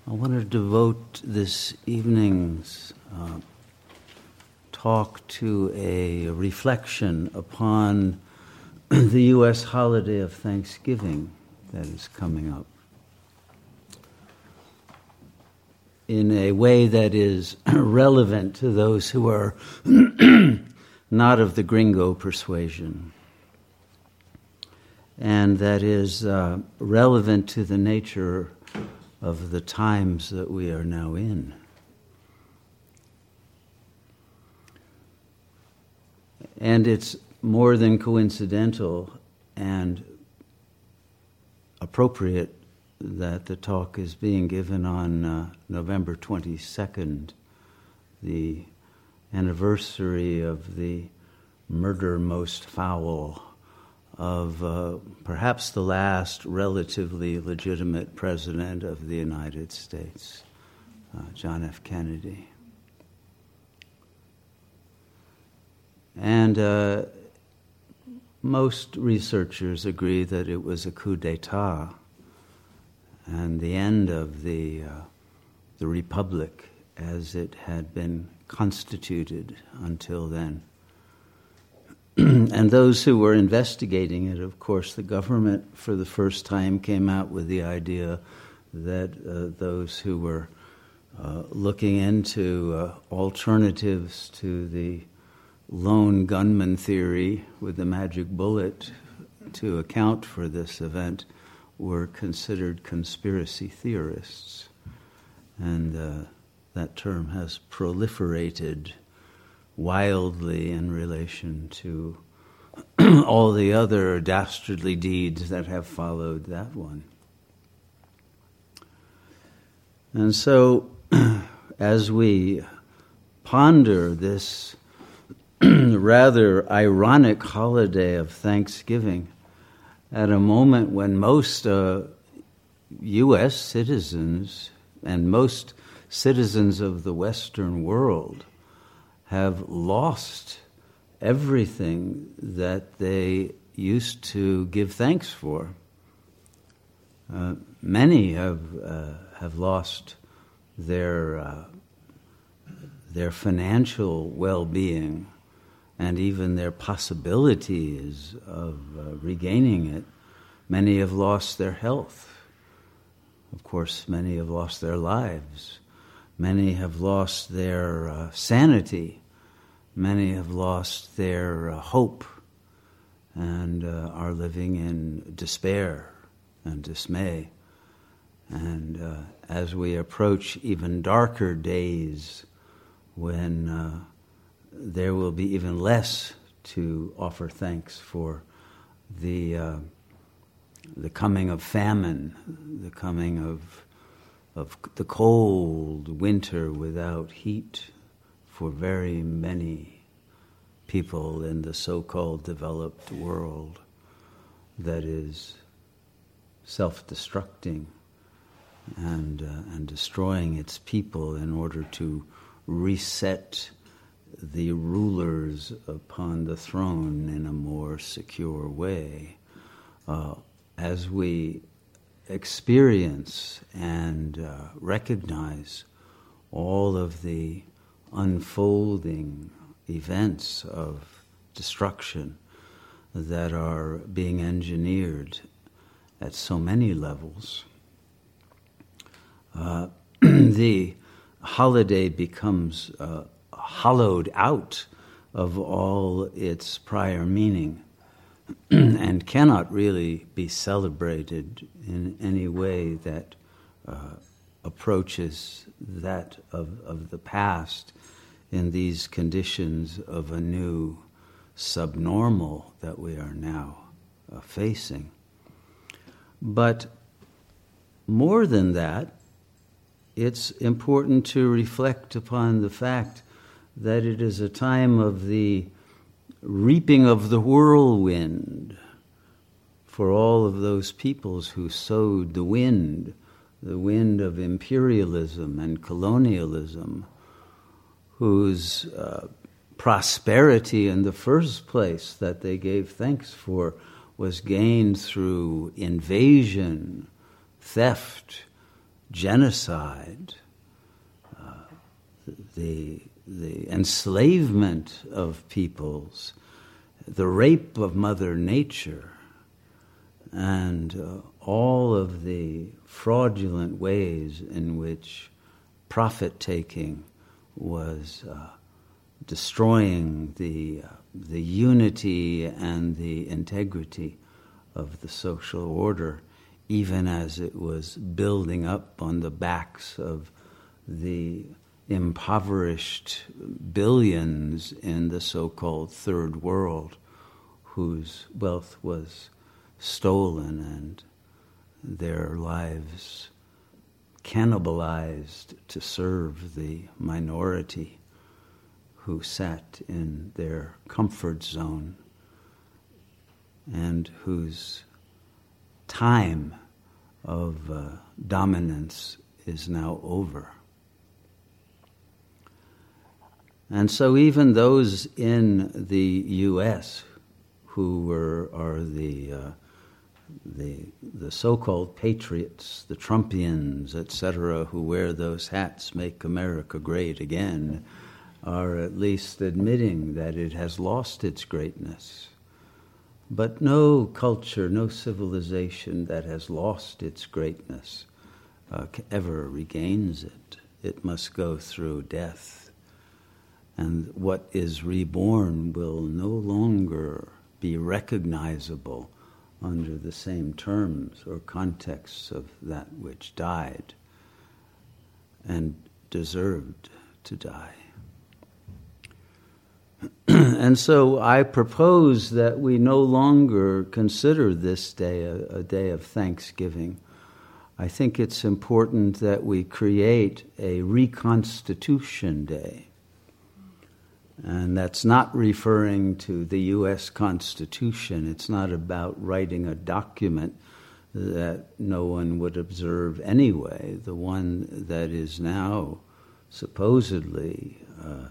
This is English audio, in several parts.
I want to devote this evening's talk to a reflection upon the U.S. holiday of Thanksgiving that is coming up in a way that is relevant to those who are not of the gringo persuasion, and that is relevant to the nature of the times that we are now in. And it's more than coincidental and appropriate that the talk is being given on November 22nd, the anniversary of the murder most foul of perhaps the last relatively legitimate president of the United States, John F. Kennedy. And most researchers agree that it was a coup d'etat and the end of the republic as it had been constituted until then. And those who were investigating it, of course, the government for the first time came out with the idea that those who were looking into alternatives to the lone gunman theory with the magic bullet to account for this event were considered conspiracy theorists. And that term has proliferated wildly in relation to all the other dastardly deeds that have followed that one. And so, as we ponder this rather ironic holiday of Thanksgiving, at a moment when most U.S. citizens and most citizens of the Western world have lost everything that they used to give thanks for. Many have lost their financial well-being and even their possibilities of regaining it. Many have lost their health. Of course, many have lost their lives. Many have lost their sanity. Many have lost their hope and are living in despair and dismay. And as we approach even darker days when there will be even less to offer thanks for the coming of famine, the coming of the cold winter without heat for very many people in the so-called developed world that is self-destructing and destroying its people in order to reset the rulers upon the throne in a more secure way. As we experience and recognize all of the unfolding events of destruction that are being engineered at so many levels, the holiday becomes hollowed out of all its prior meaning and cannot really be celebrated in any way that approaches that of the past in these conditions of a new subnormal that we are now facing. But more than that, it's important to reflect upon the fact that it is a time of the reaping of the whirlwind for all of those peoples who sowed the wind of imperialism and colonialism, whose prosperity in the first place that they gave thanks for was gained through invasion, theft, genocide, the enslavement of peoples, the rape of Mother Nature, and all of the fraudulent ways in which profit-taking was destroying the unity and the integrity of the social order, even as it was building up on the backs of the impoverished billions in the so-called third world, whose wealth was stolen and their lives cannibalized to serve the minority who sat in their comfort zone and whose time of dominance is now over. And so even those in the U.S. who are the so-called patriots, the Trumpians, etc., who wear those hats, "Make America Great Again," are at least admitting that it has lost its greatness. But no culture, no civilization that has lost its greatness ever regains it. It must go through death. And what is reborn will no longer be recognizable under the same terms or contexts of that which died and deserved to die. And so I propose that we no longer consider this day a day of thanksgiving. I think it's important that we create a Reconstitution Day. And that's not referring to the U.S. Constitution. It's not about writing a document that no one would observe anyway. The one that is now supposedly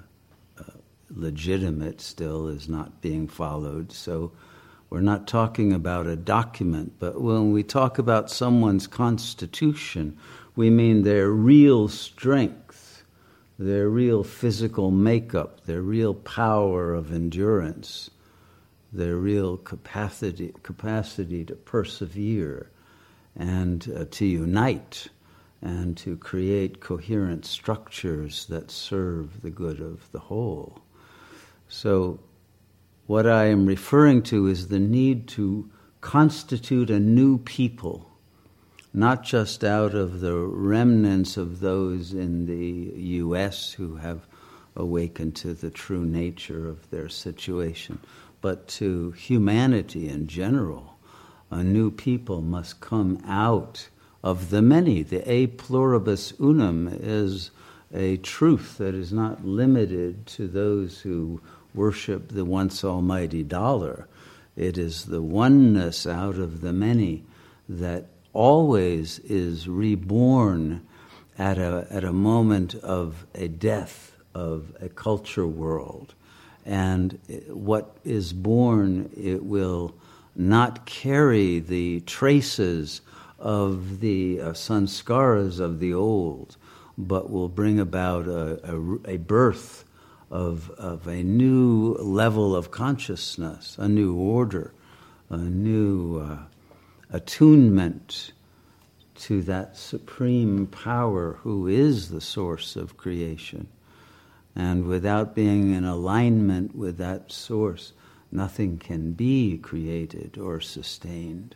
legitimate still is not being followed. So we're not talking about a document, but when we talk about someone's constitution, we mean their real strength, their real physical makeup, their real power of endurance, their real capacity to persevere and to unite and to create coherent structures that serve the good of the whole. So what I am referring to is the need to constitute a new people, not just out of the remnants of those in the U.S. who have awakened to the true nature of their situation, but to humanity in general. A new people must come out of the many. The e pluribus unum is a truth that is not limited to those who worship the once almighty dollar. It is the oneness out of the many that always is reborn at a moment of a death of a culture world. And what is born, it will not carry the traces of the sanskaras of the old, but will bring about a birth of a new level of consciousness, a new order, a new attunement to that supreme power who is the source of creation. And without being in alignment with that source, nothing can be created or sustained.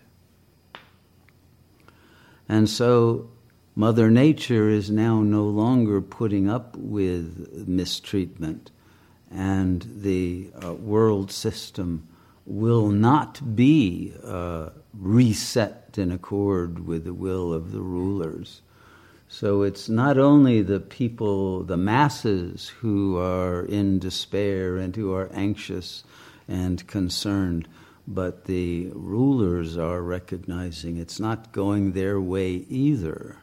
And so Mother Nature is now no longer putting up with mistreatment, and the world system will not be reset in accord with the will of the rulers. So it's not only the people, the masses, who are in despair and who are anxious and concerned, but the rulers are recognizing it's not going their way either.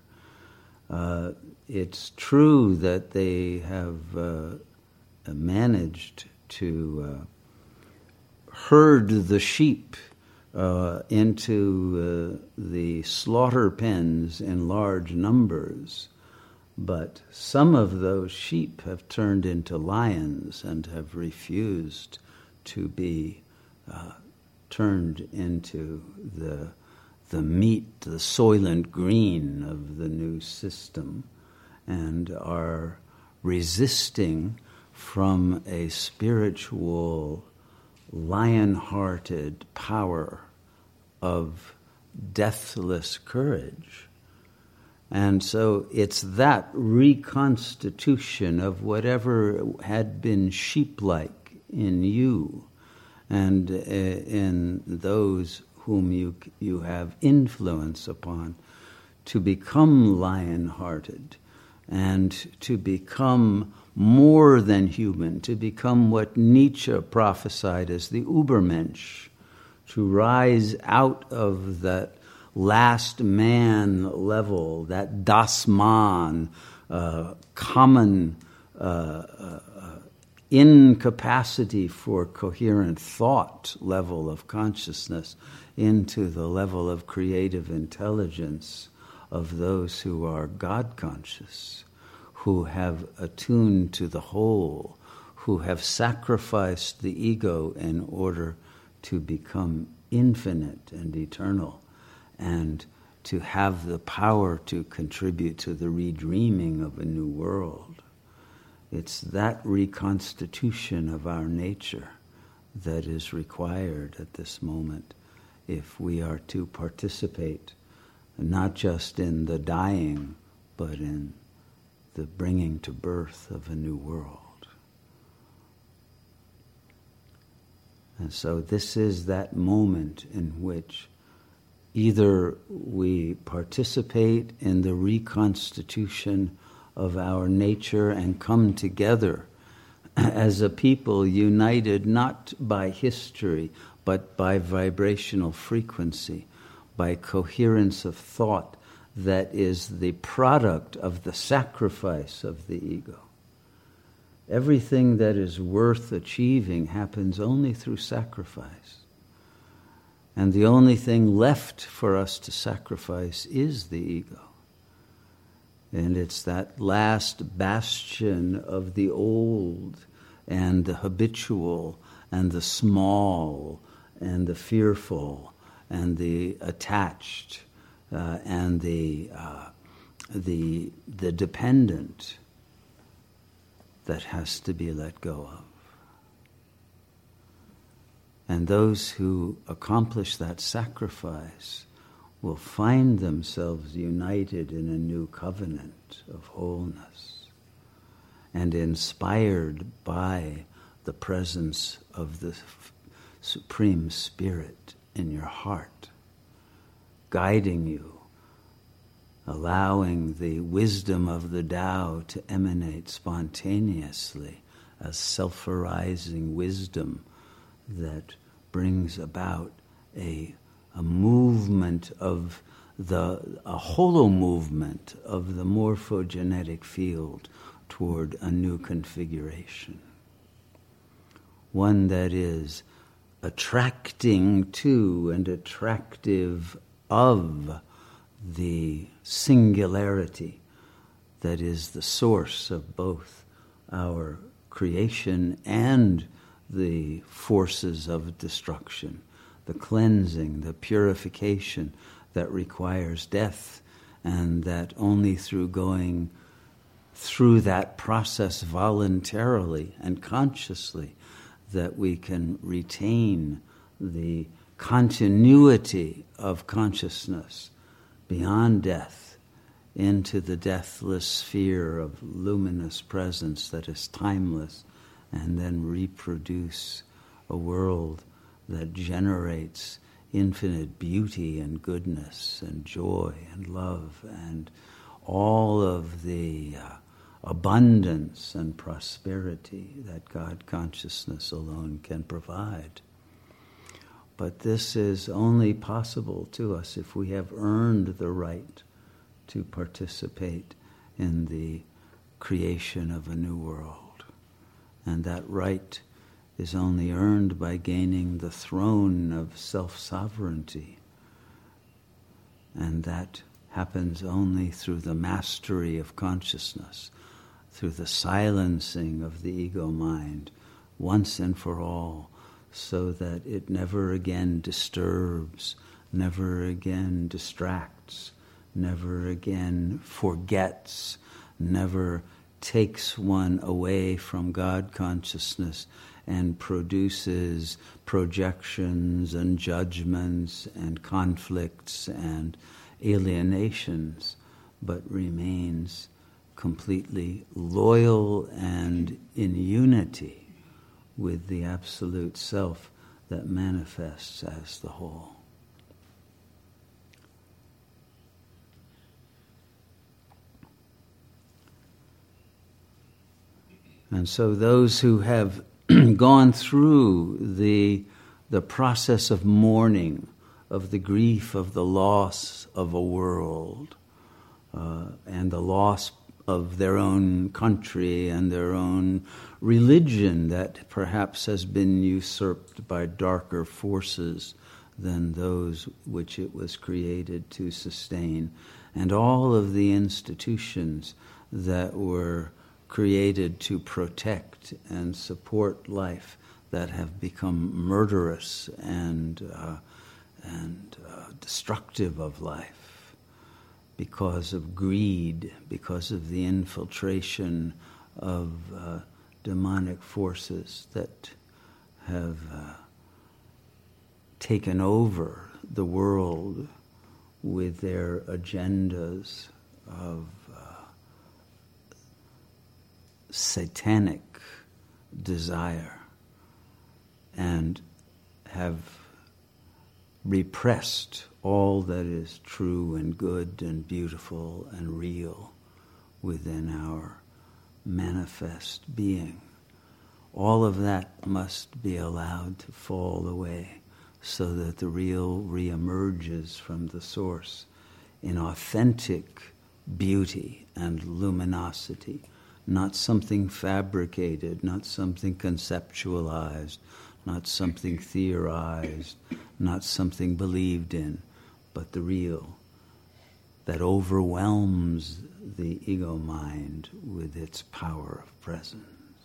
It's true that they have managed to herd the sheep into the the slaughter pens in large numbers, but some of those sheep have turned into lions and have refused to be turned into the meat, the Soylent Green of the new system, and are resisting from a spiritual, lion-hearted power of deathless courage. And so it's that reconstitution of whatever had been sheep-like in you and in those whom you have influence upon, to become lion-hearted and to become more than human, to become what Nietzsche prophesied as the Übermensch, to rise out of that last man level, that Das Man, common incapacity for coherent thought level of consciousness, into the level of creative intelligence of those who are God-conscious, who have attuned to the whole, who have sacrificed the ego in order to become infinite and eternal, and to have the power to contribute to the redreaming of a new world. It's that reconstitution of our nature that is required at this moment if we are to participate not just in the dying, but in the bringing to birth of a new world. And so this is that moment in which either we participate in the reconstitution of our nature and come together as a people united not by history, but by vibrational frequency, by coherence of thought that is the product of the sacrifice of the ego. Everything that is worth achieving happens only through sacrifice. And the only thing left for us to sacrifice is the ego. And it's that last bastion of the old and the habitual and the small and the fearful and the attached and the dependent that has to be let go of. And those who accomplish that sacrifice will find themselves united in a new covenant of wholeness and inspired by the presence of the Supreme Spirit in your heart, guiding you, allowing the wisdom of the Tao to emanate spontaneously as self-arising wisdom that brings about a movement of a hollow movement of the morphogenetic field toward a new configuration. One that is attracting to and attractive of the singularity that is the source of both our creation and the forces of destruction, the cleansing, the purification that requires death, and that only through going through that process voluntarily and consciously that we can retain the continuity of consciousness beyond death into the deathless sphere of luminous presence that is timeless, and then reproduce a world that generates infinite beauty and goodness and joy and love and all of the abundance and prosperity that God consciousness alone can provide. But this is only possible to us if we have earned the right to participate in the creation of a new world. And that right is only earned by gaining the throne of self-sovereignty, And that happens only through the mastery of consciousness, through the silencing of the ego mind once and for all, so that it never again disturbs, never again distracts, never again forgets, never takes one away from God consciousness and produces projections and judgments and conflicts and alienations, but remains completely loyal and in unity with the Absolute Self that manifests as the whole. And so those who have gone through the process of mourning, of the grief of the loss of a world, and the loss of their own country and their own religion that perhaps has been usurped by darker forces than those which it was created to sustain, and all of the institutions that were created to protect and support life that have become murderous and destructive of life because of greed, because of the infiltration of demonic forces that have taken over the world with their agendas of satanic desire and have repressed all that is true and good and beautiful and real within our manifest being. All of that must be allowed to fall away so that the real reemerges from the source in authentic beauty and luminosity. Not something fabricated, not something conceptualized, not something theorized, not something believed in, but the real that overwhelms the ego mind with its power of presence.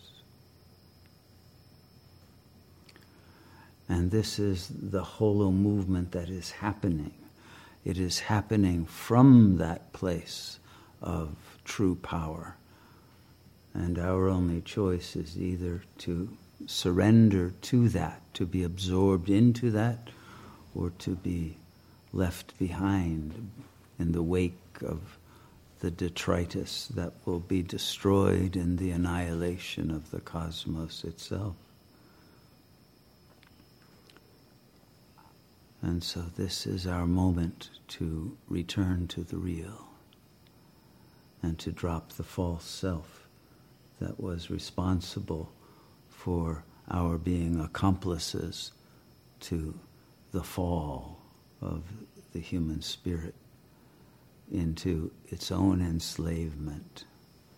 And this is the holo movement that is happening. It is happening from that place of true power. And our only choice is either to surrender to that, to be absorbed into that, or to be left behind in the wake of the detritus that will be destroyed in the annihilation of the cosmos itself. And so this is our moment to return to the real and to drop the false self that was responsible for our being accomplices to the fall of the human spirit into its own enslavement,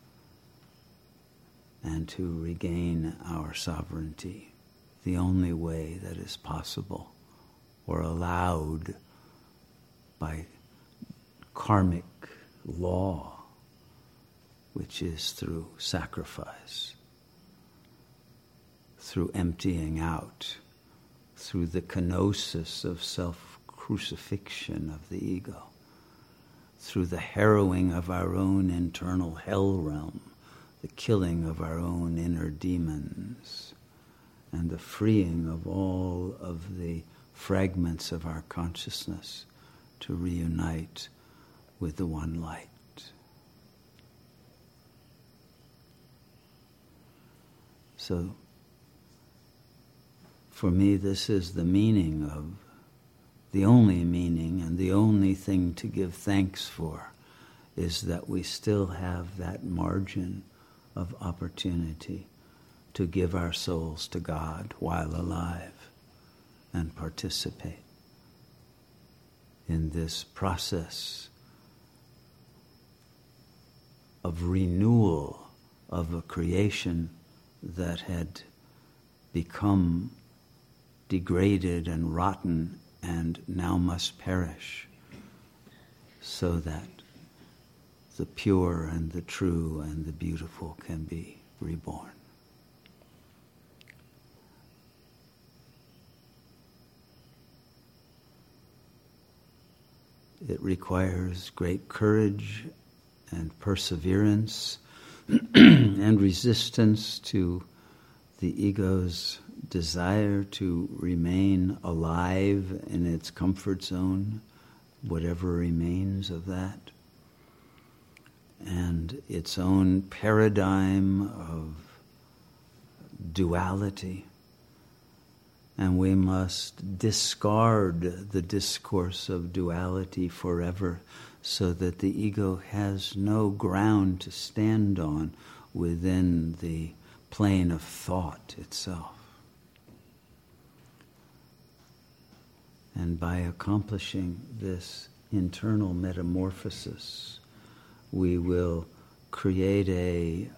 and to regain our sovereignty the only way that is possible or allowed by karmic law, which is through sacrifice, through emptying out, through the kenosis of self-crucifixion of the ego, through the harrowing of our own internal hell realm, the killing of our own inner demons, and the freeing of all of the fragments of our consciousness to reunite with the one light. So, for me, this is the meaning of, the only meaning and the only thing to give thanks for is that we still have that margin of opportunity to give our souls to God while alive and participate in this process of renewal of a creation that had become degraded and rotten and now must perish. so that the pure and the true and the beautiful can be reborn. It requires great courage and perseverance and resistance to the ego's desire to remain alive in its comfort zone, whatever remains of that, and its own paradigm of duality. And we must discard the discourse of duality forever so that the ego has no ground to stand on within the plane of thought itself. And by accomplishing this internal metamorphosis, we will create a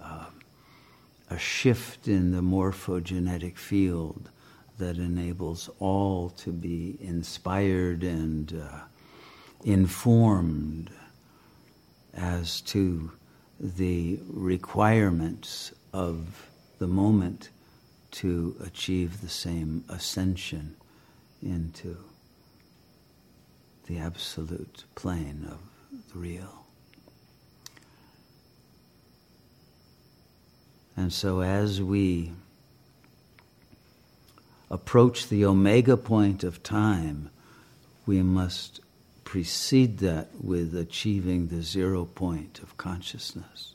shift in the morphogenetic field that enables all to be inspired and informed as to the requirements of the moment to achieve the same ascension into the absolute plane of the real. And so as we approach the omega point of time, we must precede that with achieving the 0 point of consciousness,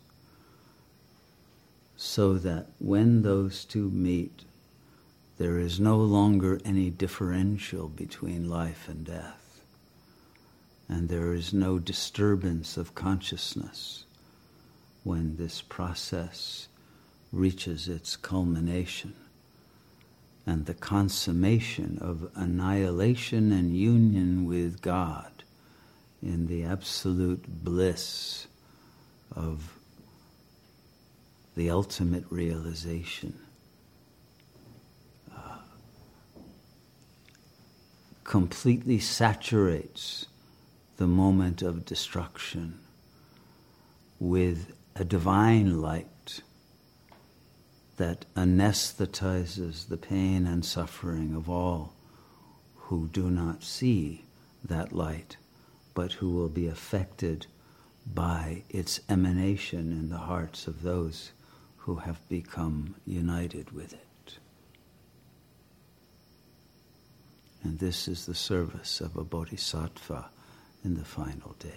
so that when those two meet, there is no longer any differential between life and death, and there is no disturbance of consciousness when this process reaches its culmination and the consummation of annihilation and union with God in the absolute bliss of the ultimate realization. Completely saturates the moment of destruction with a divine light that anesthetizes the pain and suffering of all who do not see that light, but who will be affected by its emanation in the hearts of those who have become united with it. And this is the service of a bodhisattva in the final days.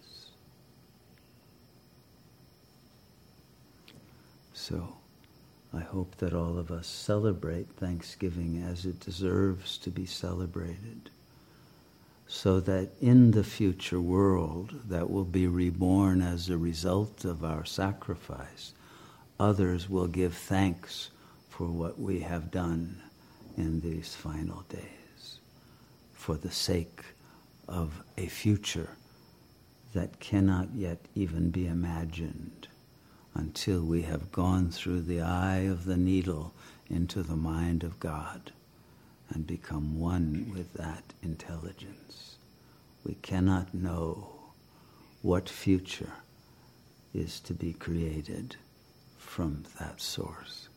So, I hope that all of us celebrate Thanksgiving as it deserves to be celebrated, so that in the future world that will be reborn as a result of our sacrifice, others will give thanks for what we have done in these final days, for the sake of a future that cannot yet even be imagined until we have gone through the eye of the needle into the mind of God and become one with that intelligence. We cannot know what future is to be created from that source.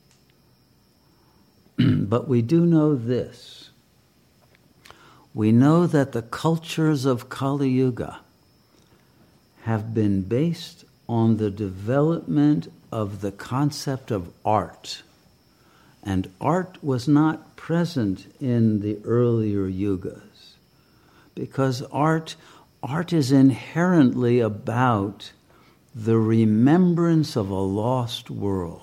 But we do know this. We know that the cultures of Kali Yuga have been based on the development of the concept of art. And art was not present in the earlier yugas, because art is inherently about the remembrance of a lost world.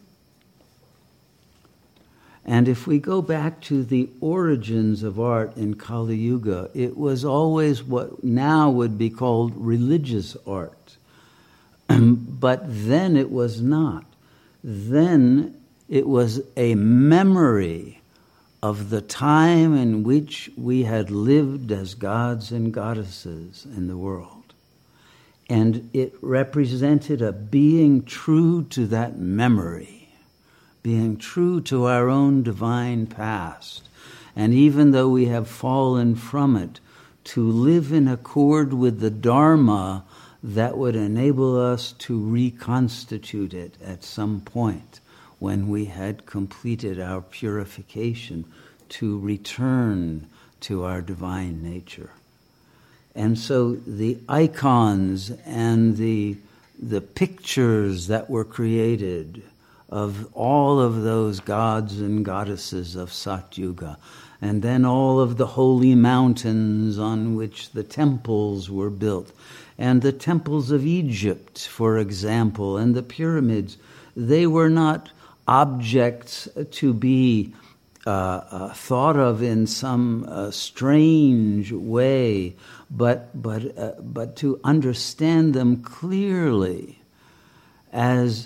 And if we go back to the origins of art in Kali Yuga, it was always what now would be called religious art. But then it was not. Then it was a memory of the time in which we had lived as gods and goddesses in the world. And it represented a being true to that memory, being true to our own divine past. And even though we have fallen from it, to live in accord with the Dharma that would enable us to reconstitute it at some point when we had completed our purification, to return to our divine nature. And so the icons and the pictures that were created of all of those gods and goddesses of Satyuga, and then all of the holy mountains on which the temples were built, and the temples of Egypt, for example, and the pyramids, they were not objects to be thought of in some strange way, but to understand them clearly as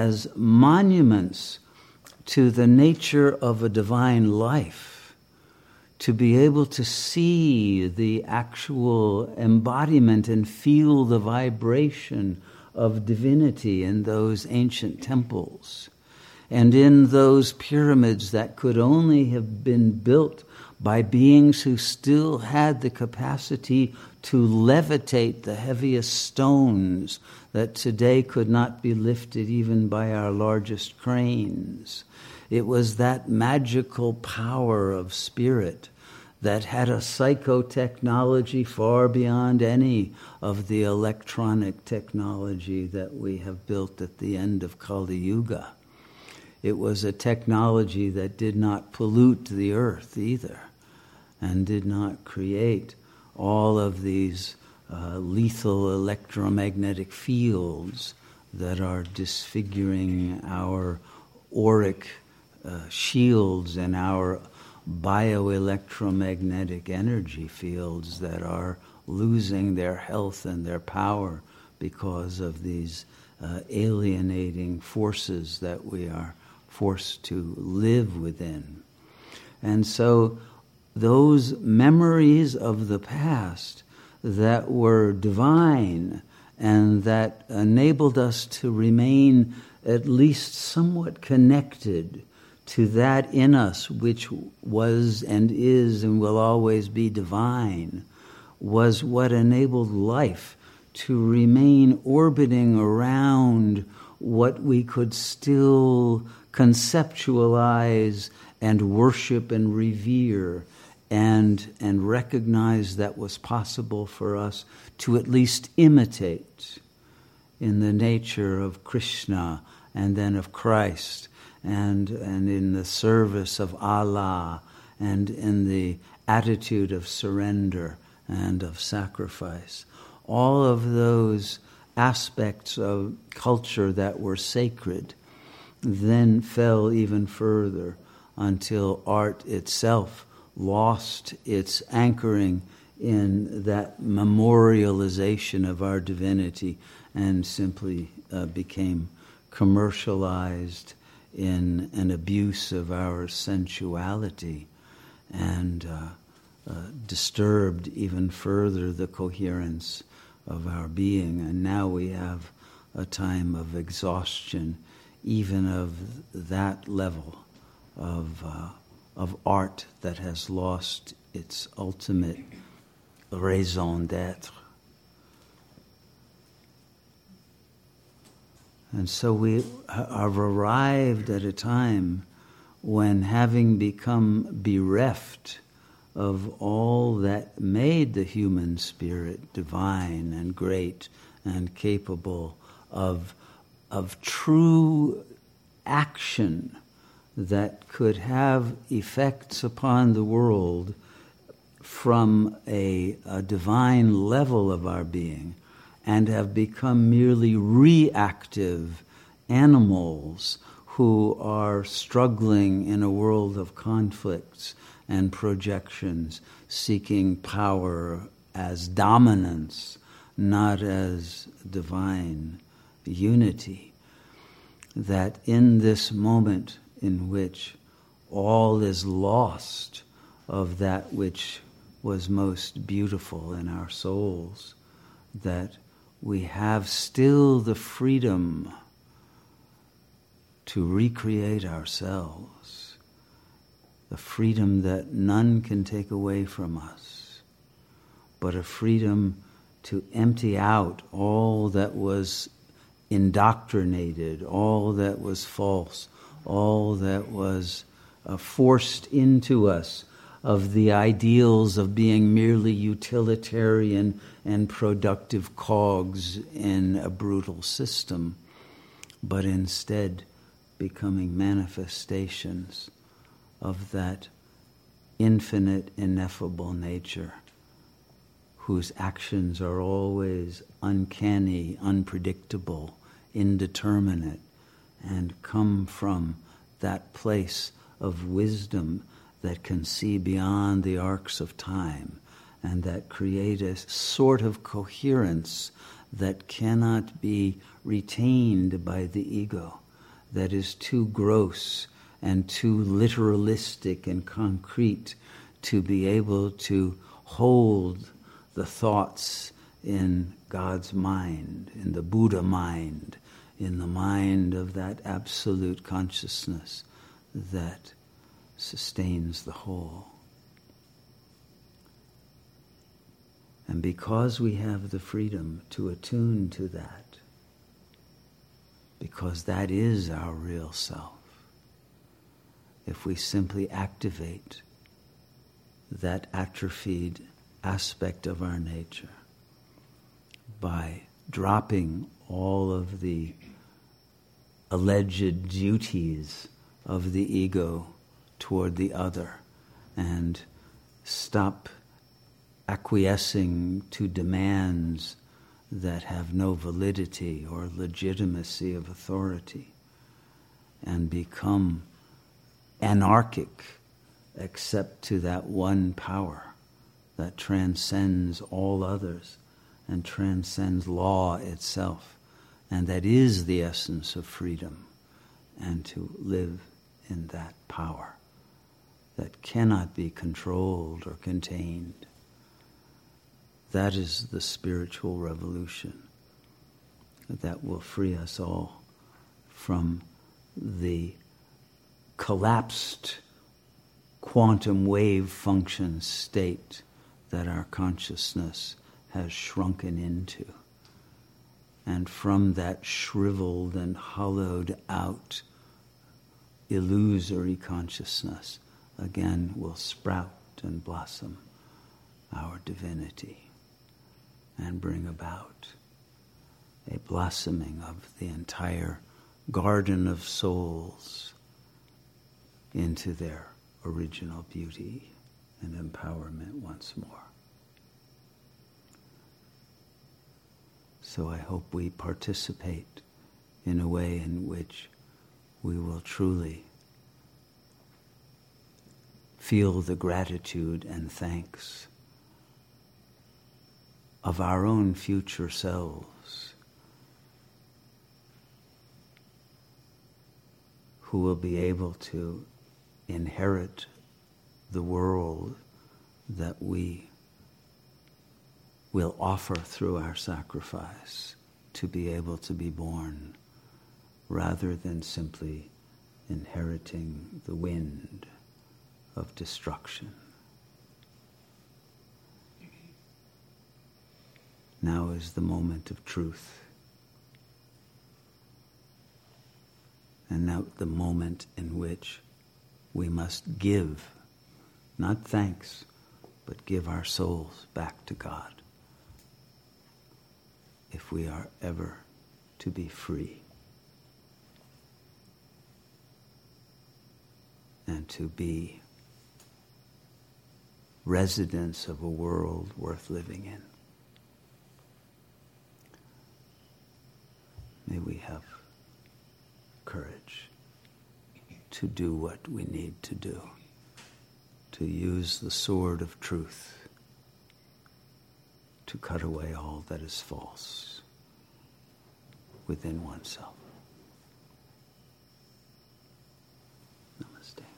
monuments to the nature of a divine life, to be able to see the actual embodiment and feel the vibration of divinity in those ancient temples. And in those pyramids that could only have been built by beings who still had the capacity to levitate the heaviest stones that today could not be lifted even by our largest cranes. It was that magical power of spirit that had a psychotechnology far beyond any of the electronic technology that we have built at the end of Kali Yuga. It was a technology that did not pollute the earth either, and did not create all of these lethal electromagnetic fields that are disfiguring our auric shields and our bioelectromagnetic energy fields that are losing their health and their power because of these alienating forces that we are forced to live within. And so those memories of the past that were divine and that enabled us to remain at least somewhat connected to that in us which was and is and will always be divine, was what enabled life to remain orbiting around what we could still conceptualize and worship and revere and recognize that was possible for us to at least imitate in the nature of Krishna and then of Christ and in the service of Allah and in the attitude of surrender and of sacrifice. All of those aspects of culture that were sacred then fell even further until art itself lost its anchoring in that memorialization of our divinity and simply became commercialized in an abuse of our sensuality and disturbed even further the coherence of our being. And now we have a time of exhaustion even of that level of art that has lost its ultimate raison d'être. And so we have arrived at a time when, having become bereft of all that made the human spirit divine and great and capable of true action that could have effects upon the world from a divine level of our being, and have become merely reactive animals who are struggling in a world of conflicts and projections, seeking power as dominance, not as divine unity. That in this moment in which all is lost of that which was most beautiful in our souls, that we have still the freedom to recreate ourselves, the freedom that none can take away from us, but a freedom to empty out all that was indoctrinated, all that was false, all that was forced into us of the ideals of being merely utilitarian and productive cogs in a brutal system, but instead becoming manifestations of that infinite, ineffable nature whose actions are always uncanny, unpredictable, indeterminate, and come from that place of wisdom that can see beyond the arcs of time and that create a sort of coherence that cannot be retained by the ego, that is too gross and too literalistic and concrete to be able to hold the thoughts in God's mind, in the Buddha mind, in the mind of that absolute consciousness that sustains the whole. And because we have the freedom to attune to that, because that is our real self, if we simply activate that atrophied aspect of our nature by dropping all of the alleged duties of the ego toward the other and stop acquiescing to demands that have no validity or legitimacy of authority and become anarchic except to that one power that transcends all others and transcends law itself, and that is the essence of freedom, and to live in that power that cannot be controlled or contained. That is the spiritual revolution that will free us all from the collapsed quantum wave function state that our consciousness has shrunken into. And from that shriveled and hollowed out illusory consciousness, again will sprout and blossom our divinity and bring about a blossoming of the entire garden of souls into their original beauty and empowerment once more. So I hope we participate in a way in which we will truly feel the gratitude and thanks of our own future selves, who will be able to inherit the world that we will offer through our sacrifice to be able to be born, rather than simply inheriting the wind of destruction. Now is the moment of truth, and now the moment in which we must give, not thanks, but give our souls back to God, if we are ever to be free and to be residents of a world worth living in. May we have courage to do what we need to do, to use the sword of truth to cut away all that is false within oneself. Namaste.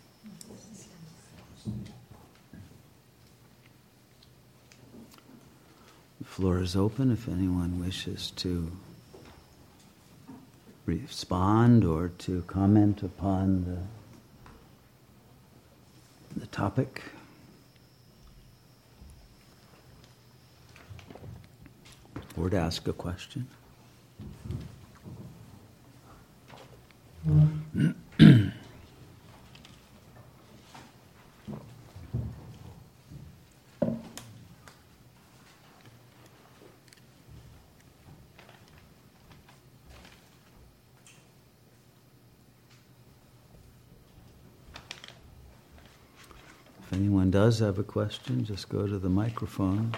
The floor is open if anyone wishes to respond or to comment upon the topic. or to ask a question. If anyone does have a question, just go to the microphone.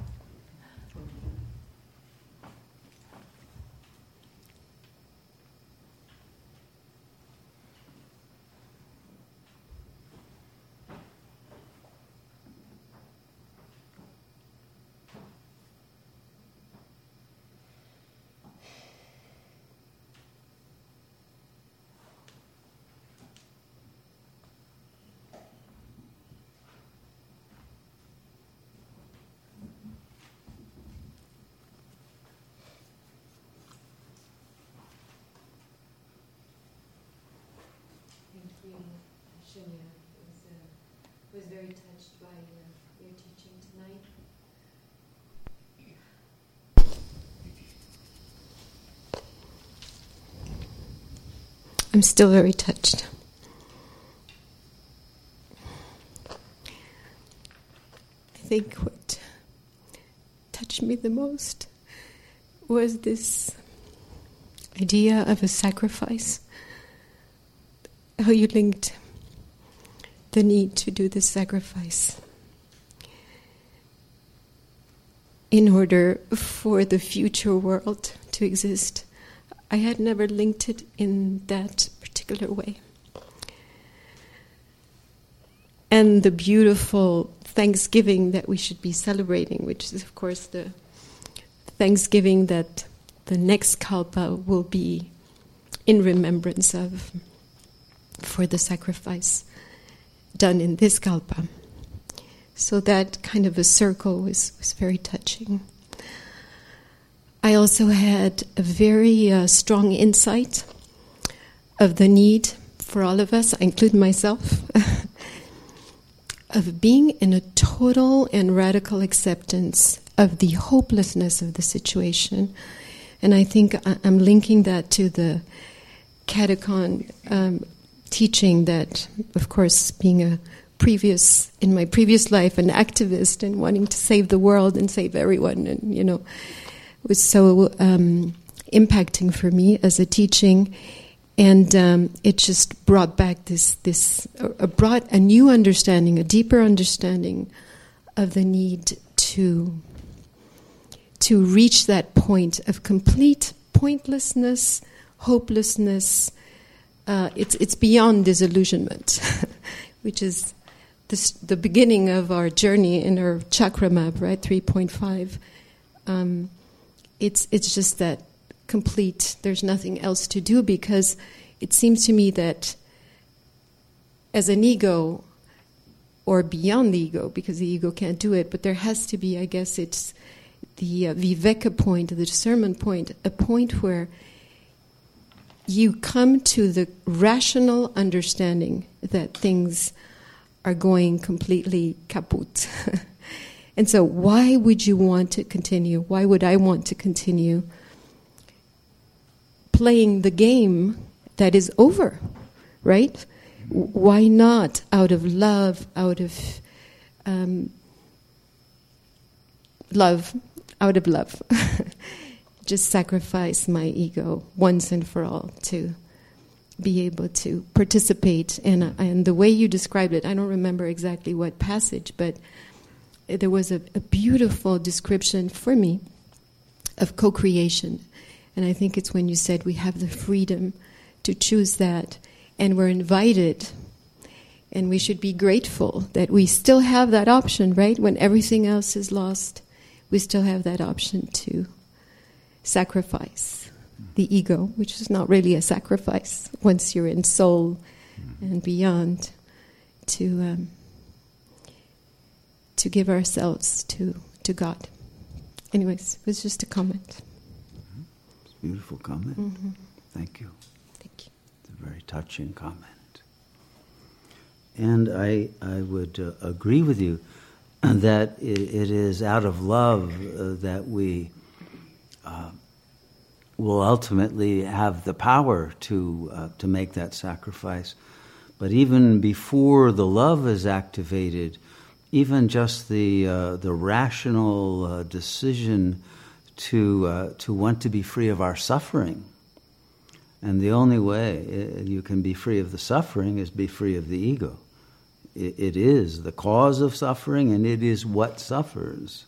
Was very touched by your teaching tonight. I'm still very touched. I think what touched me the most was this idea of a sacrifice. How you linked the need to do this sacrifice in order for the future world to exist. I had never linked it in that particular way. And the beautiful Thanksgiving that we should be celebrating, which is of course the Thanksgiving that the next Kalpa will be in remembrance of for the sacrifice done in this Kalpa. So that kind of a circle was very touching. I also had a very strong insight of the need for all of us, I include myself, of being in a total and radical acceptance of the hopelessness of the situation. And I think I'm linking that to the Catechon teaching that, of course, being in my previous life, an activist and wanting to save the world and save everyone, and was so impacting for me as a teaching, and it just brought back brought a new understanding, a deeper understanding of the need to reach that point of complete pointlessness, hopelessness. It's beyond disillusionment, which is the beginning of our journey in our chakra map, right? 3.5. It's just that complete. There's nothing else to do, because it seems to me that as an ego, or beyond the ego, because the ego can't do it, but there has to be, I guess, it's the viveka point, the discernment point, a point where you come to the rational understanding that things are going completely kaput. And so why would you want to continue? Why would I want to continue playing the game that is over, right? Why not, out of love, just sacrifice my ego once and for all to be able to participate? And the way you described it, I don't remember exactly what passage, but there was a beautiful description for me of co-creation. And I think it's when you said we have the freedom to choose that, and we're invited, and we should be grateful that we still have that option, right? When everything else is lost, we still have that option to sacrifice the ego, which is not really a sacrifice once you're in soul and beyond, to give ourselves to God. Anyways, it was just a comment. It's a beautiful comment. Mm-hmm. Thank you. Thank you. It's a very touching comment. And I would agree with you that it is out of love that we will ultimately have the power to make that sacrifice. But even before the love is activated, even just the rational decision to want to be free of our suffering, and the only way you can be free of the suffering is be free of the ego. It is the cause of suffering, and it is what suffers.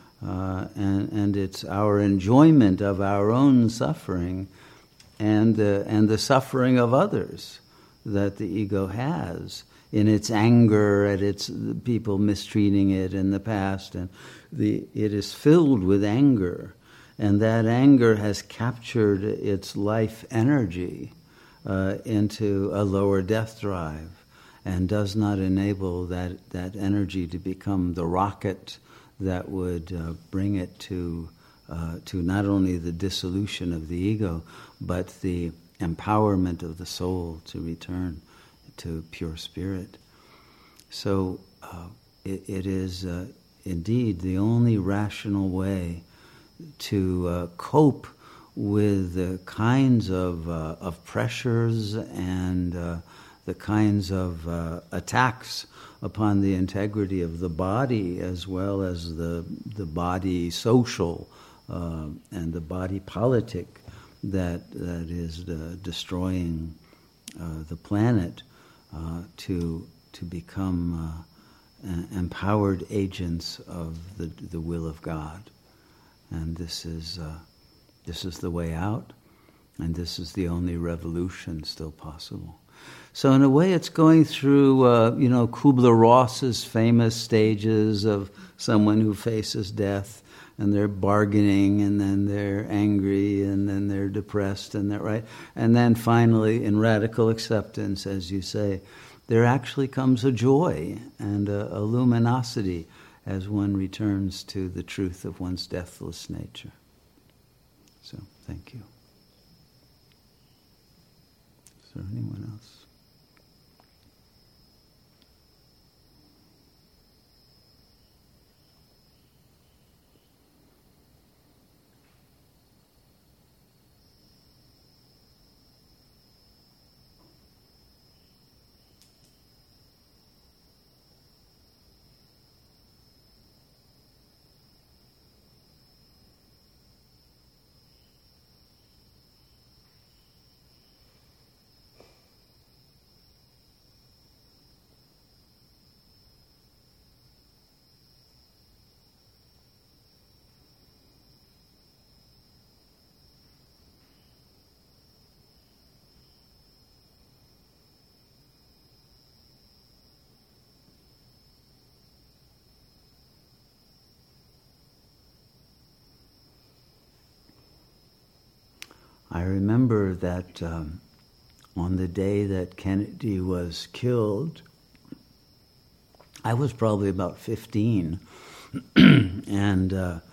And it's our enjoyment of our own suffering and the suffering of others that the ego has in its anger at its people mistreating it in the past. And it is filled with anger, and that anger has captured its life energy into a lower death drive, and does not enable that energy to become the rocket that would bring it to not only the dissolution of the ego, but the empowerment of the soul to return to pure spirit. So it is indeed the only rational way to cope with the kinds of pressures and the kinds of attacks upon the integrity of the body, as well as the body social and the body politic that is destroying the planet, to become empowered agents of the will of God. And this is the way out, and this is the only revolution still possible. So in a way, it's going through, Kubler-Ross's famous stages of someone who faces death, and they're bargaining, and then they're angry, and then they're depressed, and they're right. And then finally, in radical acceptance, as you say, there actually comes a joy and a luminosity as one returns to the truth of one's deathless nature. So, thank you. Is there anyone else? I remember that on the day that Kennedy was killed, I was probably about 15, and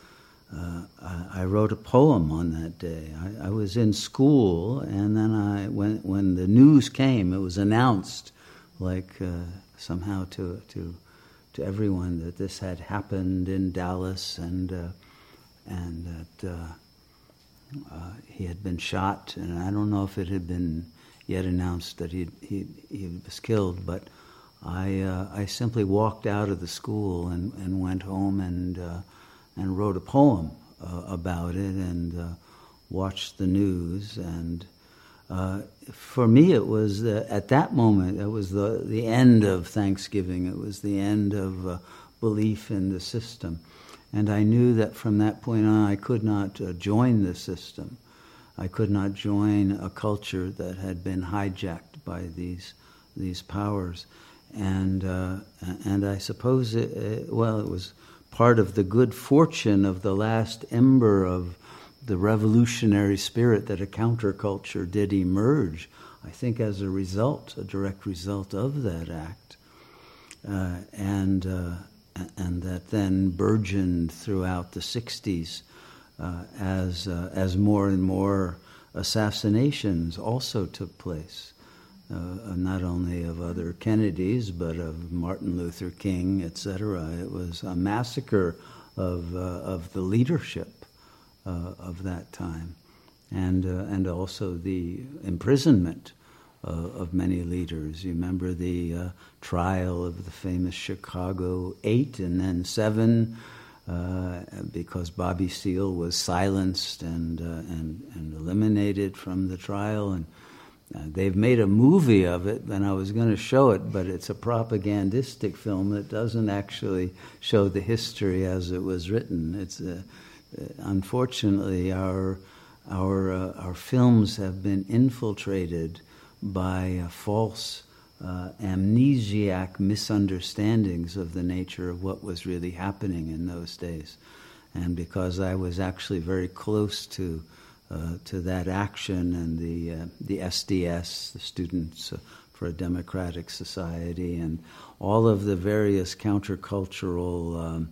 I wrote a poem on that day. I was in school, and then when the news came, it was announced, like somehow to everyone, that this had happened in Dallas, and that he had been shot, and I don't know if it had been yet announced that he was killed, but I simply walked out of the school and went home and wrote a poem about it, and watched the news. And for me, it was at that moment, it was the end of Thanksgiving. It was the end of belief in the system. And I knew that from that point on, I could not join the system. I could not join a culture that had been hijacked by these powers. And I suppose it was part of the good fortune of the last ember of the revolutionary spirit that a counterculture did emerge, I think as a direct result of that act. And that then burgeoned throughout the 60s as more and more assassinations also took place, not only of other Kennedys, but of Martin Luther King, etc. It was a massacre of the leadership of that time, and also the imprisonment of many leaders. You remember the trial of the famous Chicago 8 and then 7, because Bobby Seale was silenced and eliminated from the trial, and they've made a movie of it, and I was going to show it, but it's a propagandistic film that doesn't actually show the history as it was written. It's unfortunately our films have been infiltrated by false amnesiac misunderstandings of the nature of what was really happening in those days. And because I was actually very close to that action and the SDS, the Students for a Democratic Society, and all of the various countercultural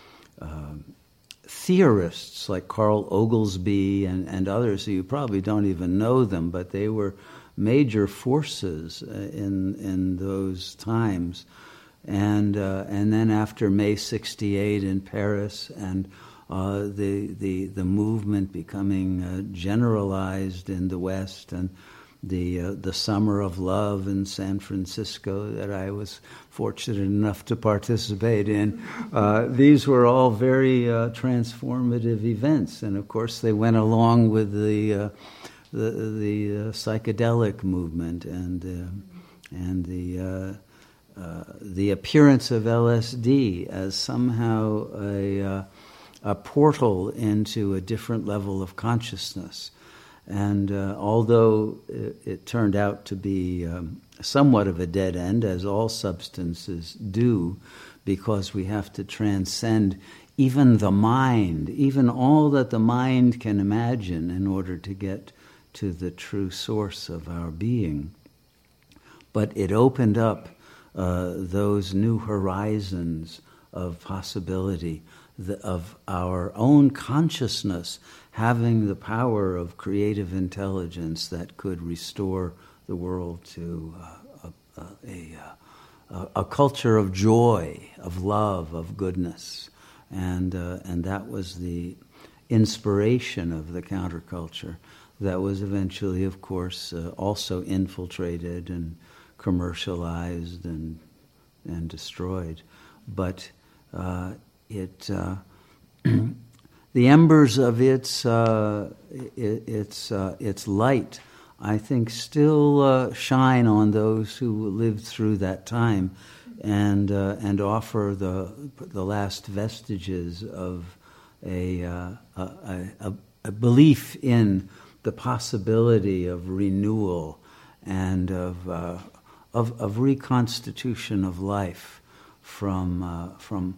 theorists like Carl Oglesby and others, who you probably don't even know them, but they were major forces in those times. And then after May '68 in Paris, and the movement becoming generalized in the West, and the Summer of Love in San Francisco that I was fortunate enough to participate in. These were all very transformative events, and of course they went along with the psychedelic movement and the appearance of LSD as somehow a portal into a different level of consciousness. And although it turned out to be somewhat of a dead end, as all substances do, because we have to transcend even the mind, even all that the mind can imagine in order to get to the true source of our being. But it opened up those new horizons of possibility, of our own consciousness having the power of creative intelligence that could restore the world to a culture of joy, of love, of goodness. And that was the inspiration of the counterculture that was eventually, of course, also infiltrated and commercialized and destroyed. But the embers of its light, I think, still shine on those who lived through that time, and offer the last vestiges of a belief in the possibility of renewal and of reconstitution of life from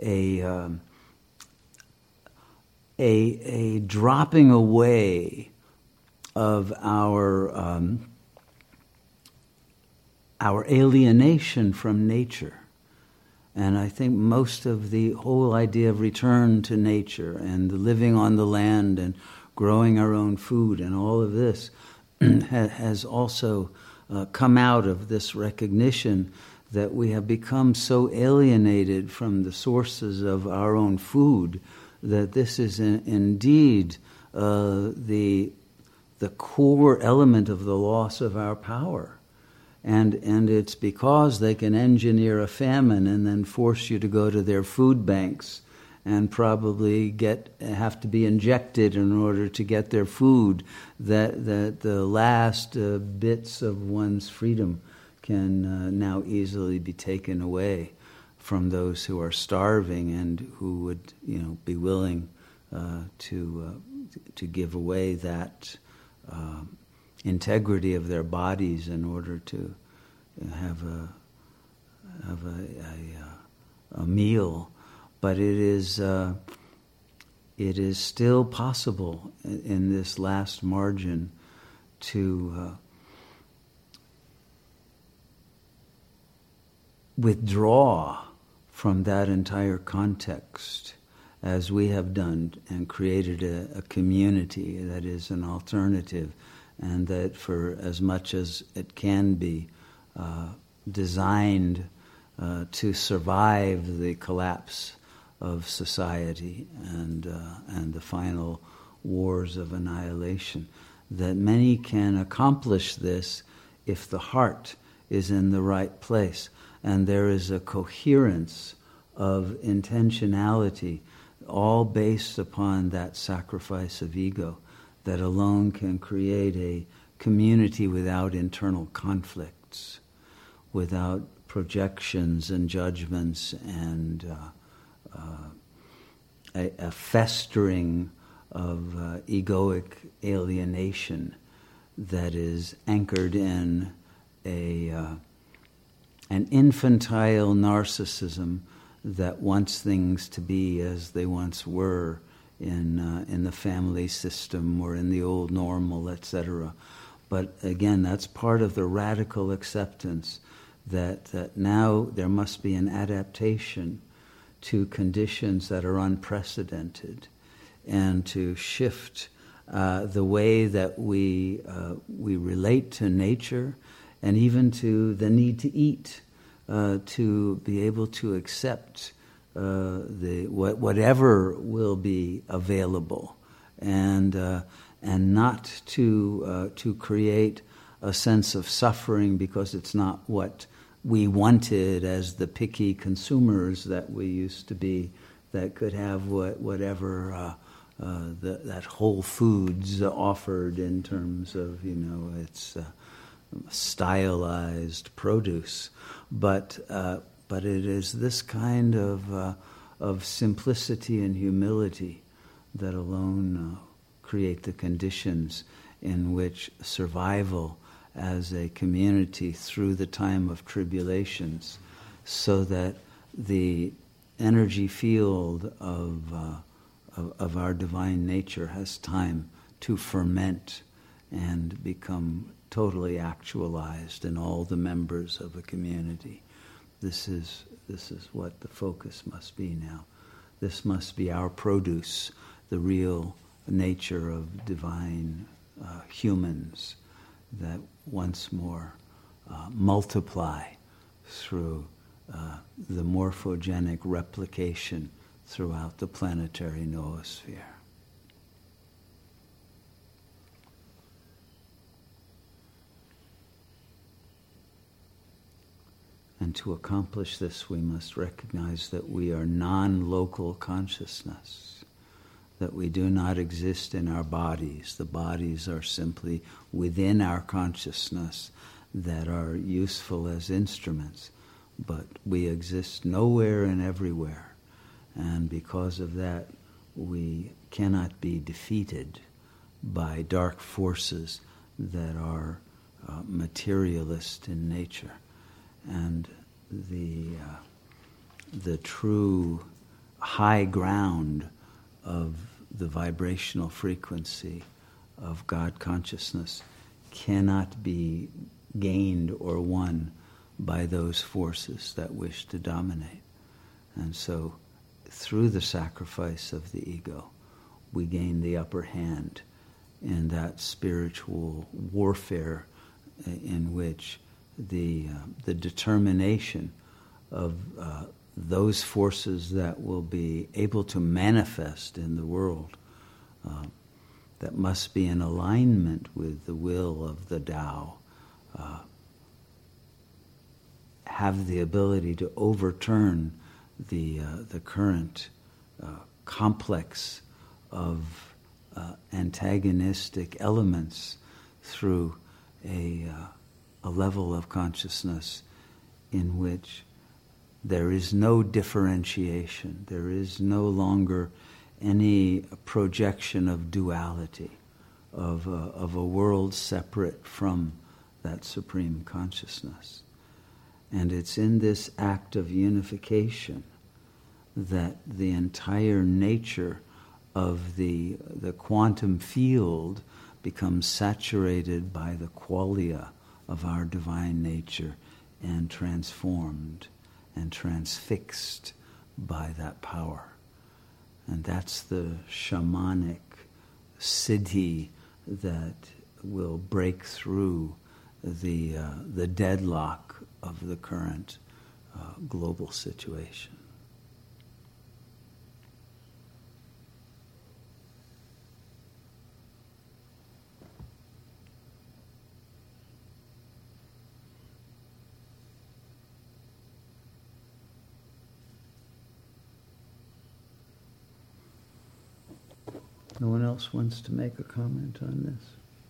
a dropping away of our alienation from nature. And I think most of the whole idea of return to nature and living on the land and growing our own food and all of this has also come out of this recognition that we have become so alienated from the sources of our own food that this is indeed the core element of the loss of our power. And it's because they can engineer a famine and then force you to go to their food banks and probably have to be injected in order to get their food, that the last bits of one's freedom can now easily be taken away from those who are starving and who would, be willing to give away that integrity of their bodies in order to have a meal. But it is still possible in this last margin to withdraw from that entire context, as we have done, and created a community that is an alternative, and that for as much as it can be designed to survive the collapse of society and the final wars of annihilation. That many can accomplish this if the heart is in the right place and there is a coherence of intentionality, all based upon that sacrifice of ego, that alone can create a community without internal conflicts, without projections and judgments and a festering of egoic alienation that is anchored in an infantile narcissism that wants things to be as they once were in the family system or in the old normal, etc. But again, that's part of the radical acceptance that now there must be an adaptation to conditions that are unprecedented, and to shift the way that we relate to nature, and even to the need to eat, to be able to accept whatever will be available, and not to create a sense of suffering because it's not what we wanted as the picky consumers that we used to be, that could have whatever that Whole Foods offered in terms of, its stylized produce, but it is this kind of simplicity and humility that alone create the conditions in which survival as a community through the time of tribulations, so that the energy field of our divine nature has time to ferment and become totally actualized in all the members of a community. This is what the focus must be now. This must be our produce, the real nature of divine humans that once more multiply through the morphogenic replication throughout the planetary noosphere. And to accomplish this, we must recognize that we are non-local consciousness, that we do not exist in our bodies. The bodies are simply within our consciousness that are useful as instruments, but we exist nowhere and everywhere. And because of that, we cannot be defeated by dark forces that are materialist in nature. And the true high ground of the vibrational frequency of God consciousness cannot be gained or won by those forces that wish to dominate. And so, through the sacrifice of the ego, we gain the upper hand in that spiritual warfare in which the determination of those forces that will be able to manifest in the world, that must be in alignment with the will of the Tao, have the ability to overturn the current complex of antagonistic elements through a level of consciousness in which there is no differentiation, there is no longer any projection of duality, of a world separate from that supreme consciousness. And it's in this act of unification that the entire nature of the quantum field becomes saturated by the qualia of our divine nature and transformed and transfixed by that power. And that's the shamanic siddhi that will break through the deadlock of the current global situation. No one else wants to make a comment on this?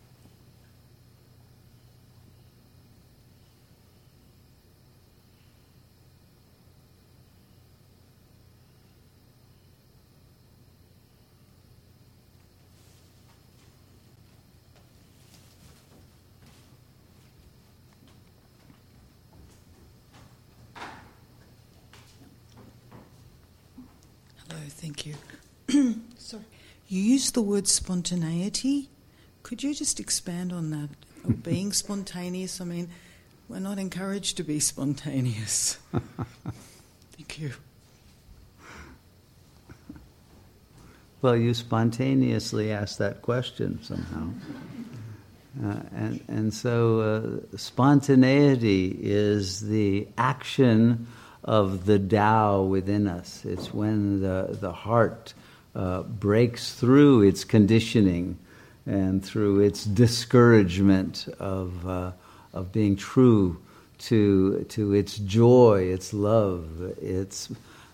Hello, thank you. Sorry. You used the word spontaneity. Could you just expand on that? Being spontaneous, I mean, we're not encouraged to be spontaneous. Thank you. Well, you spontaneously asked that question somehow. And so spontaneity is the action of the Tao within us. It's when the heart breaks through its conditioning and through its discouragement of being true to its joy, its love, its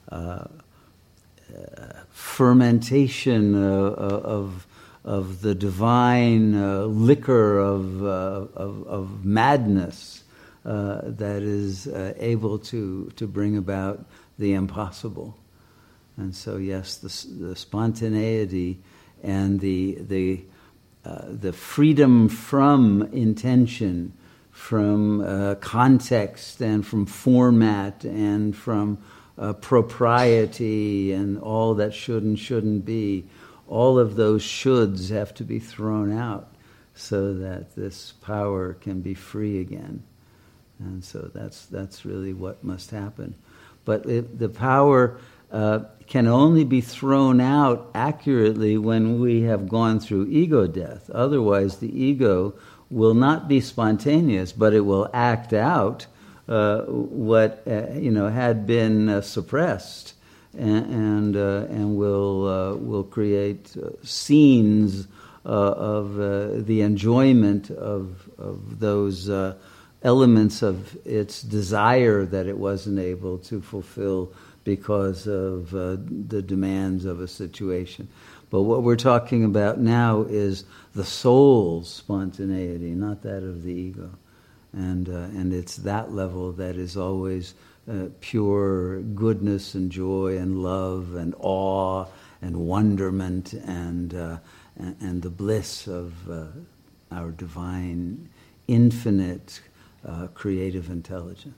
fermentation of the divine liquor of madness that is able to bring about the impossible. And so, yes, the spontaneity and the freedom from intention, from context, and from format, and from propriety, and all that should and shouldn't be. All of those shoulds have to be thrown out so that this power can be free again. And so that's really what must happen. But the power can only be thrown out accurately when we have gone through ego death. Otherwise, the ego will not be spontaneous, but it will act out what had been suppressed, and will create scenes of the enjoyment of those elements of its desire that it wasn't able to fulfill because of the demands of a situation. But what we're talking about now is the soul's spontaneity, not that of the ego. And it's that level that is always pure goodness and joy and love and awe and wonderment and the bliss of our divine, infinite, creative intelligence.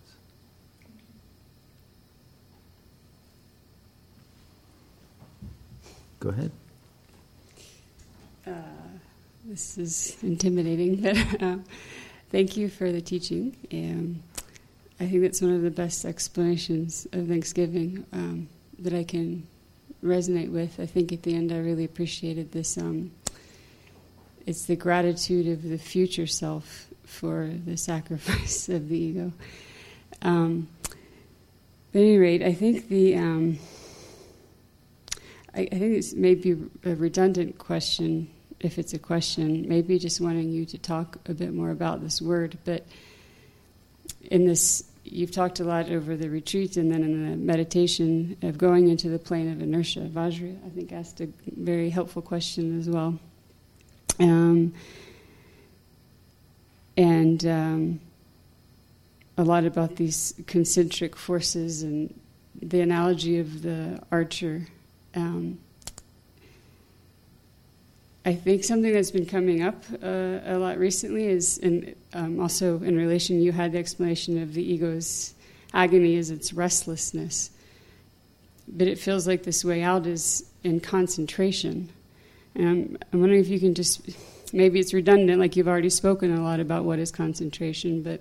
Go ahead. This is intimidating, but thank you for the teaching. I think that's one of the best explanations of Thanksgiving that I can resonate with. I think at the end I really appreciated this. It's the gratitude of the future self for the sacrifice of the ego. But at any rate, I think I think it's maybe a redundant question, if it's a question, maybe just wanting you to talk a bit more about this word. But in this, you've talked a lot over the retreat and then in the meditation of going into the plane of inertia. Vajra, I think, asked a very helpful question as well. A lot about these concentric forces and the analogy of the archer. I think something that's been coming up a lot recently is, also in relation, you had the explanation of the ego's agony is its restlessness. But it feels like this way out is in concentration. And I'm wondering if you can just, maybe it's redundant, like you've already spoken a lot about what is concentration, but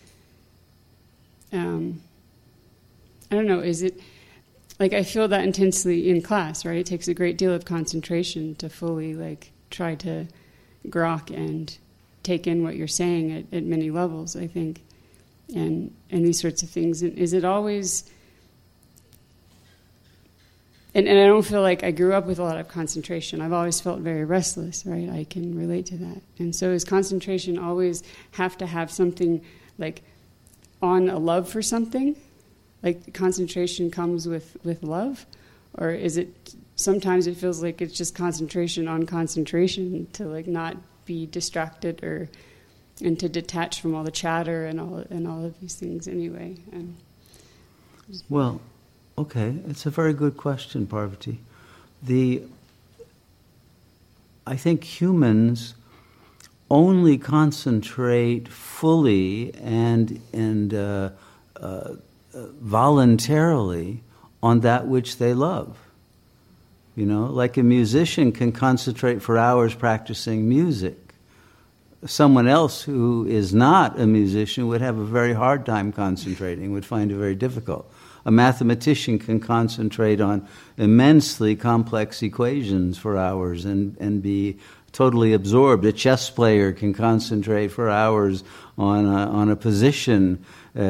I don't know, is it, like I feel that intensely in class, right? It takes a great deal of concentration to fully try to grok and take in what you're saying at many levels, I think, and these sorts of things. And is it always, and I don't feel like I grew up with a lot of concentration. I've always felt very restless, right? I can relate to that. And so is concentration always have to have something like on a love for something? Like concentration comes with love? Or is it sometimes it feels like it's just concentration on concentration to like not be distracted and to detach from all the chatter and all of these things anyway. Well, okay, it's a very good question, Parvati. I think humans only concentrate fully and voluntarily on that which they love. You know, like a musician can concentrate for hours practicing music. Someone else who is not a musician would have a very hard time concentrating, would find it very difficult. A mathematician can concentrate on immensely complex equations for hours and be totally absorbed. A chess player can concentrate for hours on a position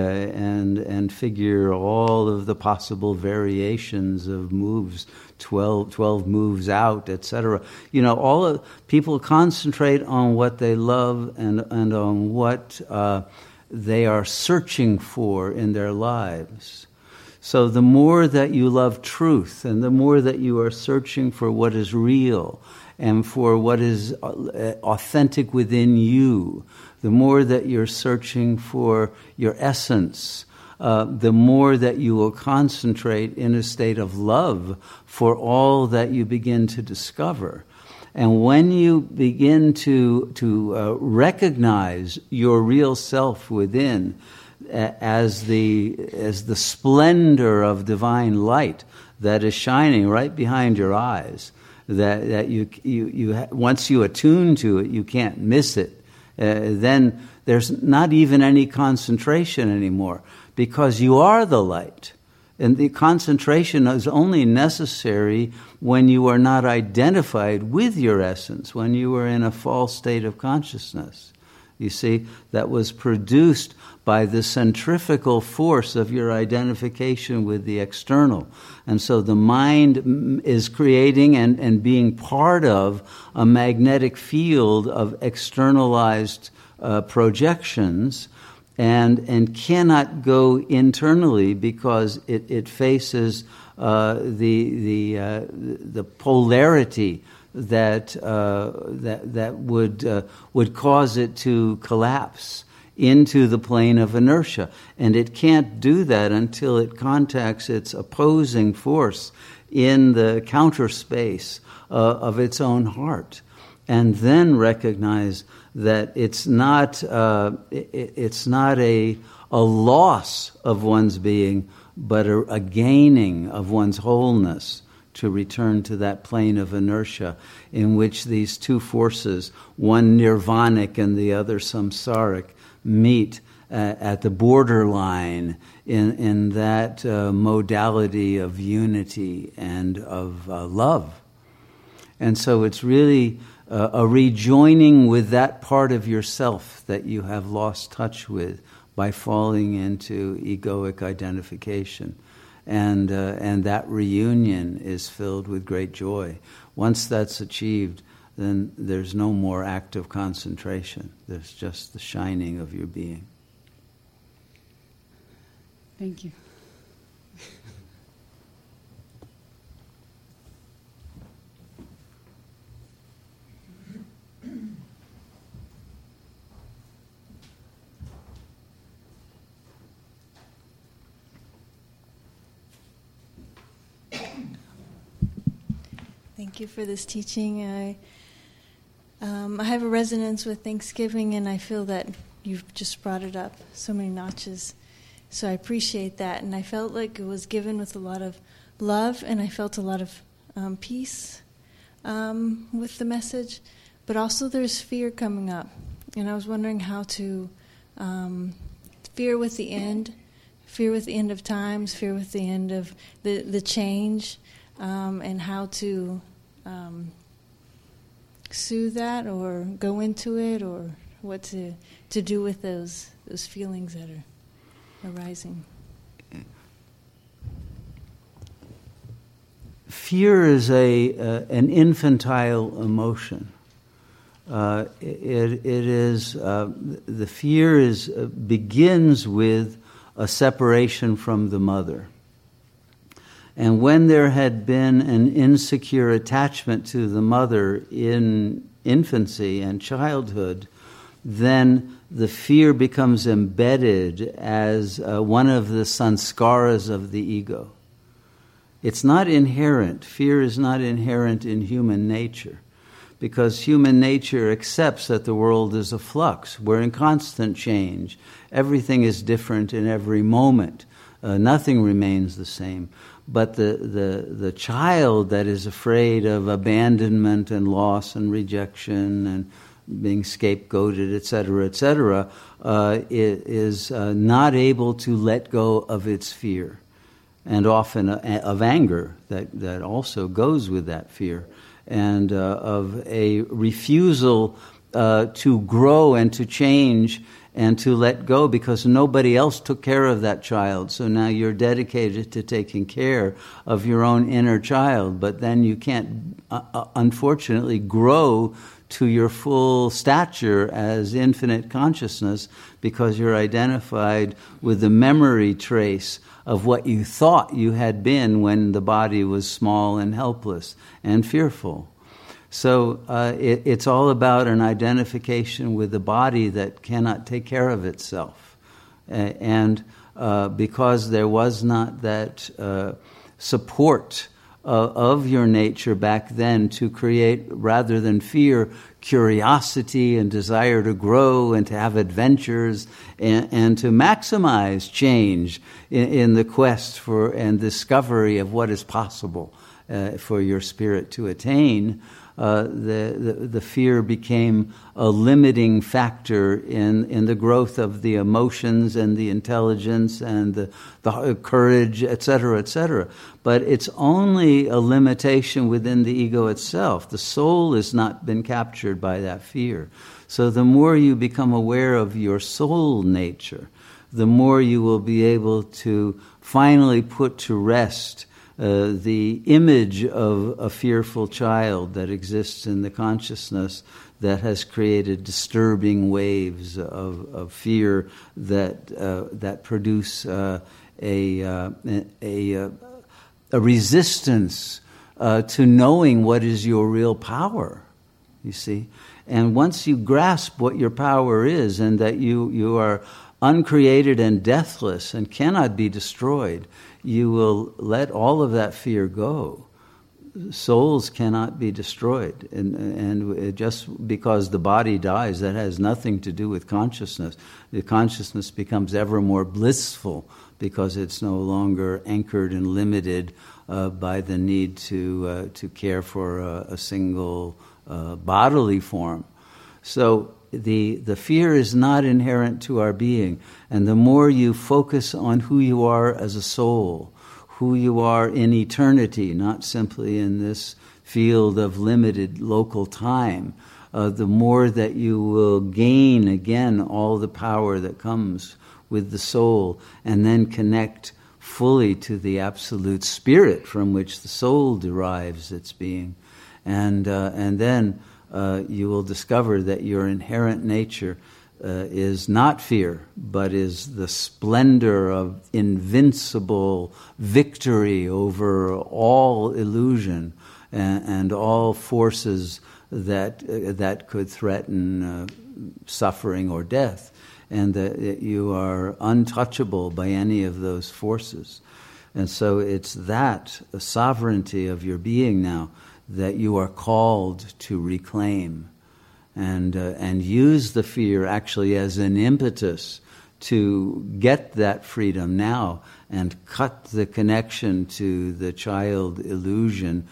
and figure all of the possible variations of moves, 12 moves out, etc. You know, people concentrate on what they love and on what they are searching for in their lives. So the more that you love truth and the more that you are searching for what is real and for what is authentic within you, the more that you're searching for your essence, the more that you will concentrate in a state of love for all that you begin to discover. And when you begin to recognize your real self within as the splendor of divine light that is shining right behind your eyes, that you once you attune to it, you can't miss it. Then there's not even any concentration anymore, because you are the light. And the concentration is only necessary when you are not identified with your essence, when you are in a false state of consciousness. You see, that was produced by the centrifugal force of your identification with the external. And so the mind is creating and being part of a magnetic field of externalized projections and cannot go internally because it faces the polarity that would cause it to collapse into the plane of inertia. And it can't do that until it contacts its opposing force in the counter space of its own heart, and then recognize that it's not a loss of one's being, but a gaining of one's wholeness, to return to that plane of inertia in which these two forces, one nirvanic and the other samsaric, meet at the borderline in that modality of unity and of love. And so it's really a rejoining with that part of yourself that you have lost touch with by falling into egoic identification. And that reunion is filled with great joy. Once that's achieved, then there's no more active concentration. There's just the shining of your being. Thank you. Thank you for this teaching. I have a resonance with Thanksgiving, and I feel that you've just brought it up so many notches. So I appreciate that, and I felt like it was given with a lot of love, and I felt a lot of peace with the message. But also there's fear coming up, and I was wondering how to fear with the end of times, fear with the end of the change, and how to soothe that or go into it, or what to do with those feelings that are arising. Fear is an infantile emotion. It is the fear begins with a separation from the mother. And when there had been an insecure attachment to the mother in infancy and childhood, then the fear becomes embedded as one of the sanskaras of the ego. It's not inherent. Fear is not inherent in human nature, because human nature accepts that the world is a flux. We're in constant change. Everything is different in every moment. Nothing remains the same. But the child that is afraid of abandonment and loss and rejection and being scapegoated, etc., is not able to let go of its fear, and often of anger that also goes with that fear, and of a refusal to grow and to change and to let go, because nobody else took care of that child. So now you're dedicated to taking care of your own inner child, but then you can't, unfortunately, grow to your full stature as infinite consciousness, because you're identified with the memory trace of what you thought you had been when the body was small and helpless and fearful. So it's all about an identification with the body that cannot take care of itself. And because there was not that support of your nature back then to create, rather than fear, curiosity and desire to grow and to have adventures and to maximize change in the quest for and discovery of what is possible for your spirit to attain, the fear became a limiting factor in the growth of the emotions and the intelligence and the courage, etc., etc. But it's only a limitation within the ego itself. The soul has not been captured by that fear. So the more you become aware of your soul nature, the more you will be able to finally put to rest the image of a fearful child that exists in the consciousness that has created disturbing waves of fear that produce a resistance to knowing what is your real power, you see. And once you grasp what your power is, and that you are uncreated and deathless and cannot be destroyed, you will let all of that fear go. Souls cannot be destroyed, and just because the body dies, that has nothing to do with consciousness. The consciousness becomes ever more blissful because it's no longer anchored and limited by the need to care for a single bodily form. So the fear is not inherent to our being, and the more you focus on who you are as a soul, who you are in eternity, not simply in this field of limited local time, the more that you will gain again all the power that comes with the soul, and then connect fully to the absolute spirit from which the soul derives its being, and then you will discover that your inherent nature is not fear, but is the splendor of invincible victory over all illusion and all forces that could threaten suffering or death, and that you are untouchable by any of those forces. And so it's that sovereignty of your being now that you are called to reclaim, and use the fear actually as an impetus to get that freedom now and cut the connection to the child illusion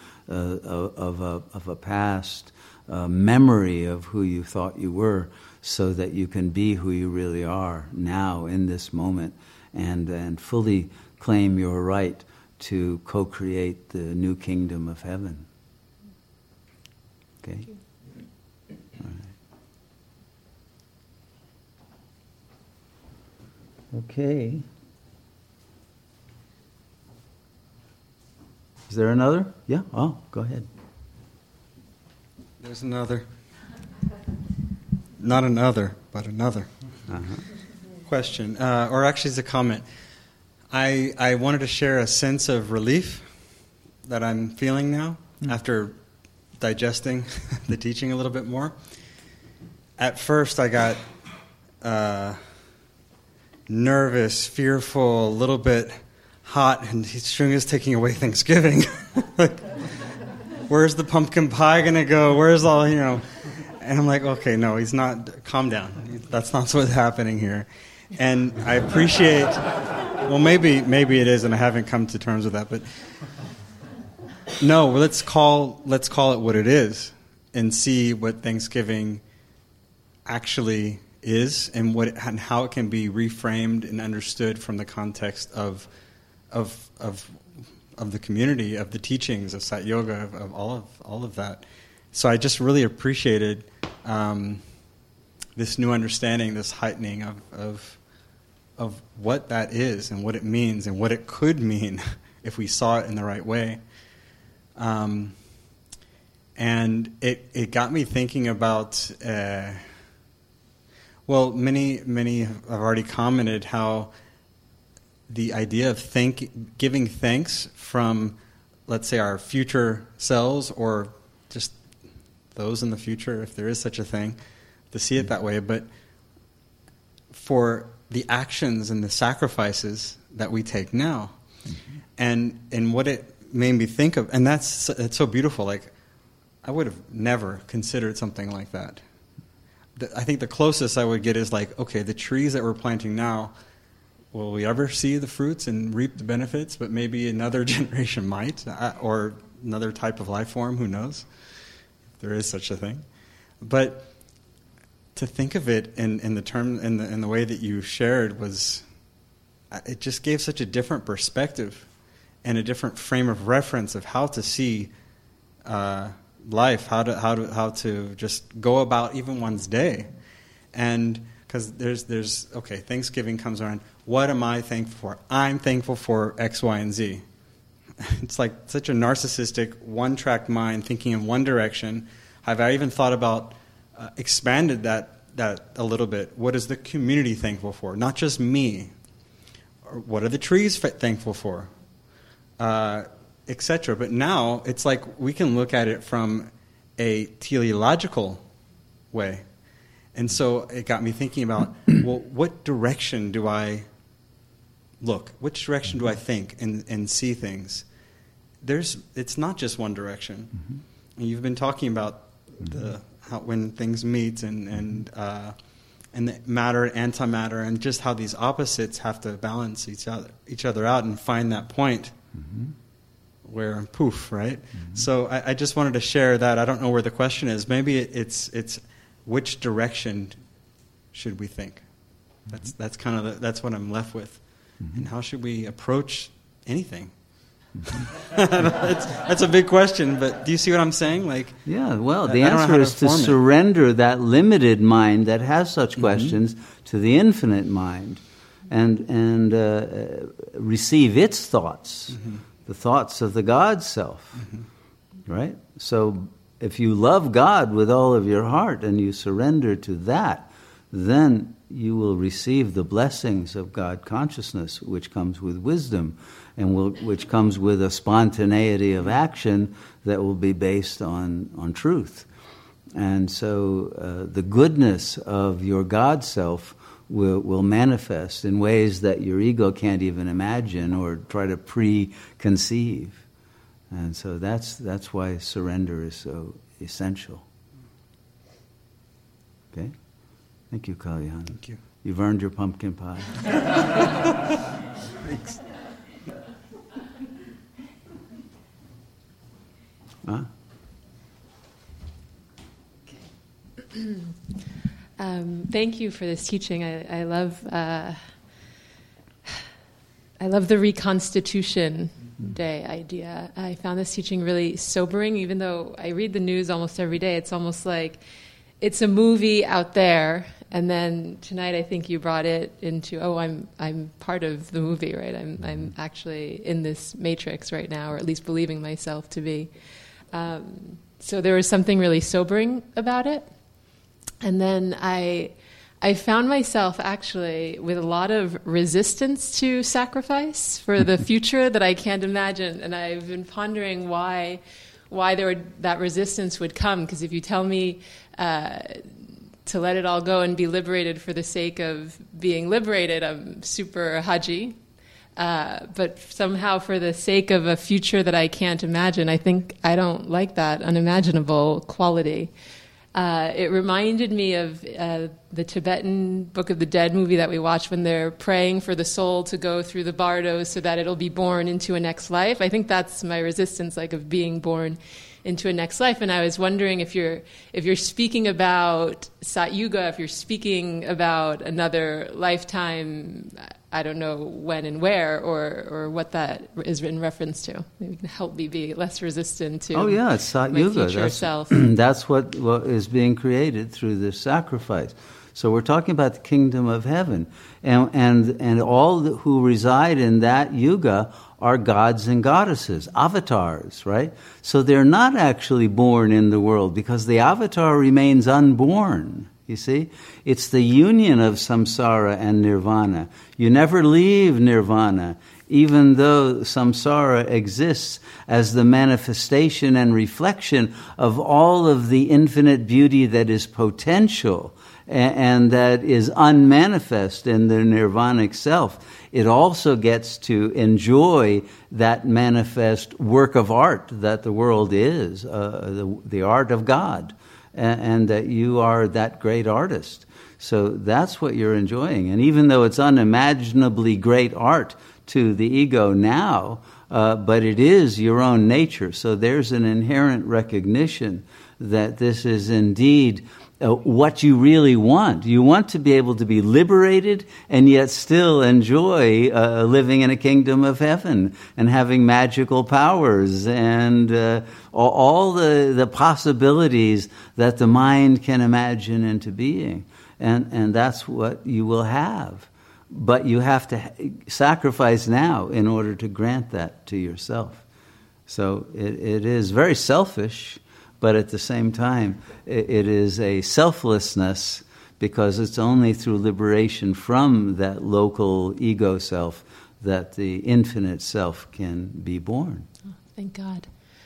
of a past memory of who you thought you were, so that you can be who you really are now in this moment, and fully claim your right to co-create the new kingdom of heaven. Okay? All right. Okay. Is there another? Yeah? Oh, go ahead. There's another. Not another, but another question. Or actually it's a comment. I wanted to share a sense of relief that I'm feeling now after digesting the teaching a little bit more. At first, I got nervous, fearful, a little bit hot, and Shunga is taking away Thanksgiving. Like, where's the pumpkin pie going to go? Where's all, And I'm like, okay, no, he's not, calm down. That's not what's happening here. And I appreciate, well, maybe it is, and I haven't come to terms with that, but no, let's call it what it is and see what Thanksgiving actually is and how it can be reframed and understood from the context of the community, of the teachings of Sat Yoga, of all of that. So I just really appreciated this new understanding, this heightening of what that is and what it means and what it could mean if we saw it in the right way. And it got me thinking about, many have already commented how the idea of giving thanks from, let's say, our future selves or just those in the future, if there is such a thing, to see it that way, but for the actions and the sacrifices that we take now. Mm-hmm. And what it made me think of, and it's so beautiful, like, I would have never considered something like that. I think the closest I would get is like, okay, the trees that we're planting now, will we ever see the fruits and reap the benefits? But maybe another generation might, or another type of life form, who knows? If there is such a thing. But to think of it in the term, in the way that you shared, it just gave such a different perspective and a different frame of reference of how to see life, how to just go about even one's day. And because there's Thanksgiving comes around. What am I thankful for? I'm thankful for X, Y, and Z. It's like such a narcissistic, one-track mind thinking in one direction. Have I even thought about expanded that a little bit? What is the community thankful for? Not just me. Or what are the trees thankful for? Etc. But now it's like we can look at it from a teleological way. And so it got me thinking about, well, what direction do I look? Which direction do I think and see things? It's not just one direction. Mm-hmm. And you've been talking about how when things meet and the matter and antimatter, and just how these opposites have to balance each other out and find that point where poof, right? Mm-hmm. So I just wanted to share that. I don't know where the question is. Maybe it's which direction should we think? That's kind of that's what I'm left with. Mm-hmm. And how should we approach anything? That's a big question, but do you see what I'm saying? Like, yeah, well, the answer is to surrender that limited mind that has such questions to the infinite mind, and receive its thoughts, the thoughts of the God self, right? So if you love God with all of your heart and you surrender to that, then you will receive the blessings of God consciousness, which comes with wisdom, and which comes with a spontaneity of action that will be based on truth. And so the goodness of your God self will manifest in ways that your ego can't even imagine or try to preconceive. And so that's why surrender is so essential. Okay? Thank you, Kalyan. Thank you. You've earned your pumpkin pie. Thanks. Huh? Thank you for this teaching. I love the reconstitution day idea. I found this teaching really sobering, even though I read the news almost every day. It's almost like it's a movie out there, and then tonight I think you brought it into, I'm part of the movie, right? I'm actually in this matrix right now, or at least believing myself to be. So there was something really sobering about it. And then I I found myself actually with a lot of resistance to sacrifice for the future that I can't imagine, and I've been pondering why that resistance would come. Because if you tell me to let it all go and be liberated for the sake of being liberated, I'm super haji. But somehow for the sake of a future that I can't imagine, I think I don't like that unimaginable quality. It reminded me of the Tibetan Book of the Dead movie that we watched when they're praying for the soul to go through the bardo so that it'll be born into a next life. I think that's my resistance, like of being born into a next life. And I was wondering if you're speaking about Sat Yuga, if you're speaking about another lifetime, I don't know when and where, or what that is in reference to. Maybe you can help me be less resistant to it's Sat Yuga. Future self. That's what is being created through this sacrifice. So we're talking about the kingdom of heaven, and all who reside in that yuga are gods and goddesses, avatars, right? So they're not actually born in the world because the avatar remains unborn. You see? It's the union of samsara and nirvana. You never leave nirvana, even though samsara exists as the manifestation and reflection of all of the infinite beauty that is potential and that is unmanifest in the nirvanic self. It also gets to enjoy that manifest work of art that the world is, the art of God. And that you are that great artist. So that's what you're enjoying. And even though it's unimaginably great art to the ego now, but it is your own nature. So there's an inherent recognition that this is indeed what you really want. You want to be able to be liberated and yet still enjoy living in a kingdom of heaven and having magical powers and all the possibilities that the mind can imagine into being. And that's what you will have. But you have to sacrifice now in order to grant that to yourself. So it is very selfish, but at the same time, it is a selflessness because it's only through liberation from that local ego self that the infinite self can be born. Oh, thank God.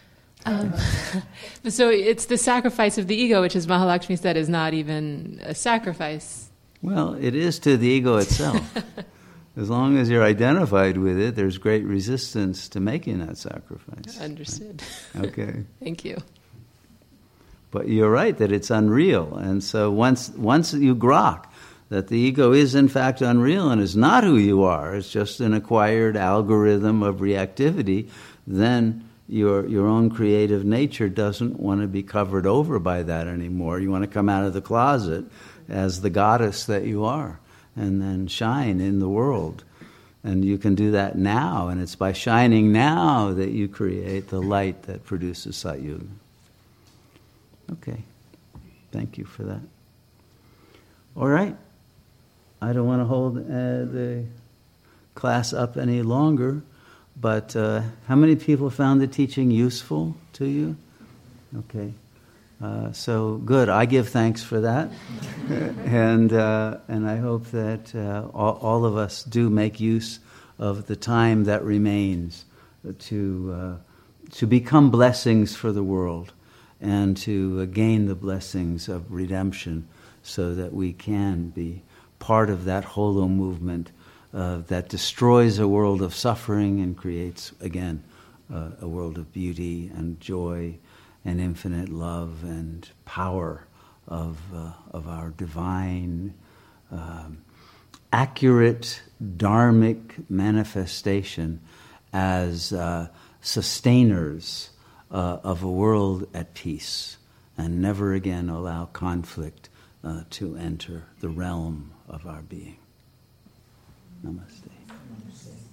So it's the sacrifice of the ego, which, as Mahalakshmi said, is not even a sacrifice. Well, it is to the ego itself. As long as you're identified with it, there's great resistance to making that sacrifice. Understood. Okay. Thank you. But you're right that it's unreal. And so once you grok that the ego is in fact unreal and is not who you are, it's just an acquired algorithm of reactivity, then your own creative nature doesn't want to be covered over by that anymore. You want to come out of the closet as the goddess that you are and then shine in the world. And you can do that now, and it's by shining now that you create the light that produces Sat Yuga. Okay. Thank you for that. All right. I don't want to hold the class up any longer, but how many people found the teaching useful to you? Okay. So good. I give thanks for that. and I hope that all of us do make use of the time that remains to become blessings for the world and to gain the blessings of redemption so that we can be part of that holo movement that destroys a world of suffering and creates, again, a world of beauty and joy and infinite love and power of our divine, accurate dharmic manifestation as sustainers of a world at peace, and never again allow conflict to enter the realm of our being. Namaste. Namaste.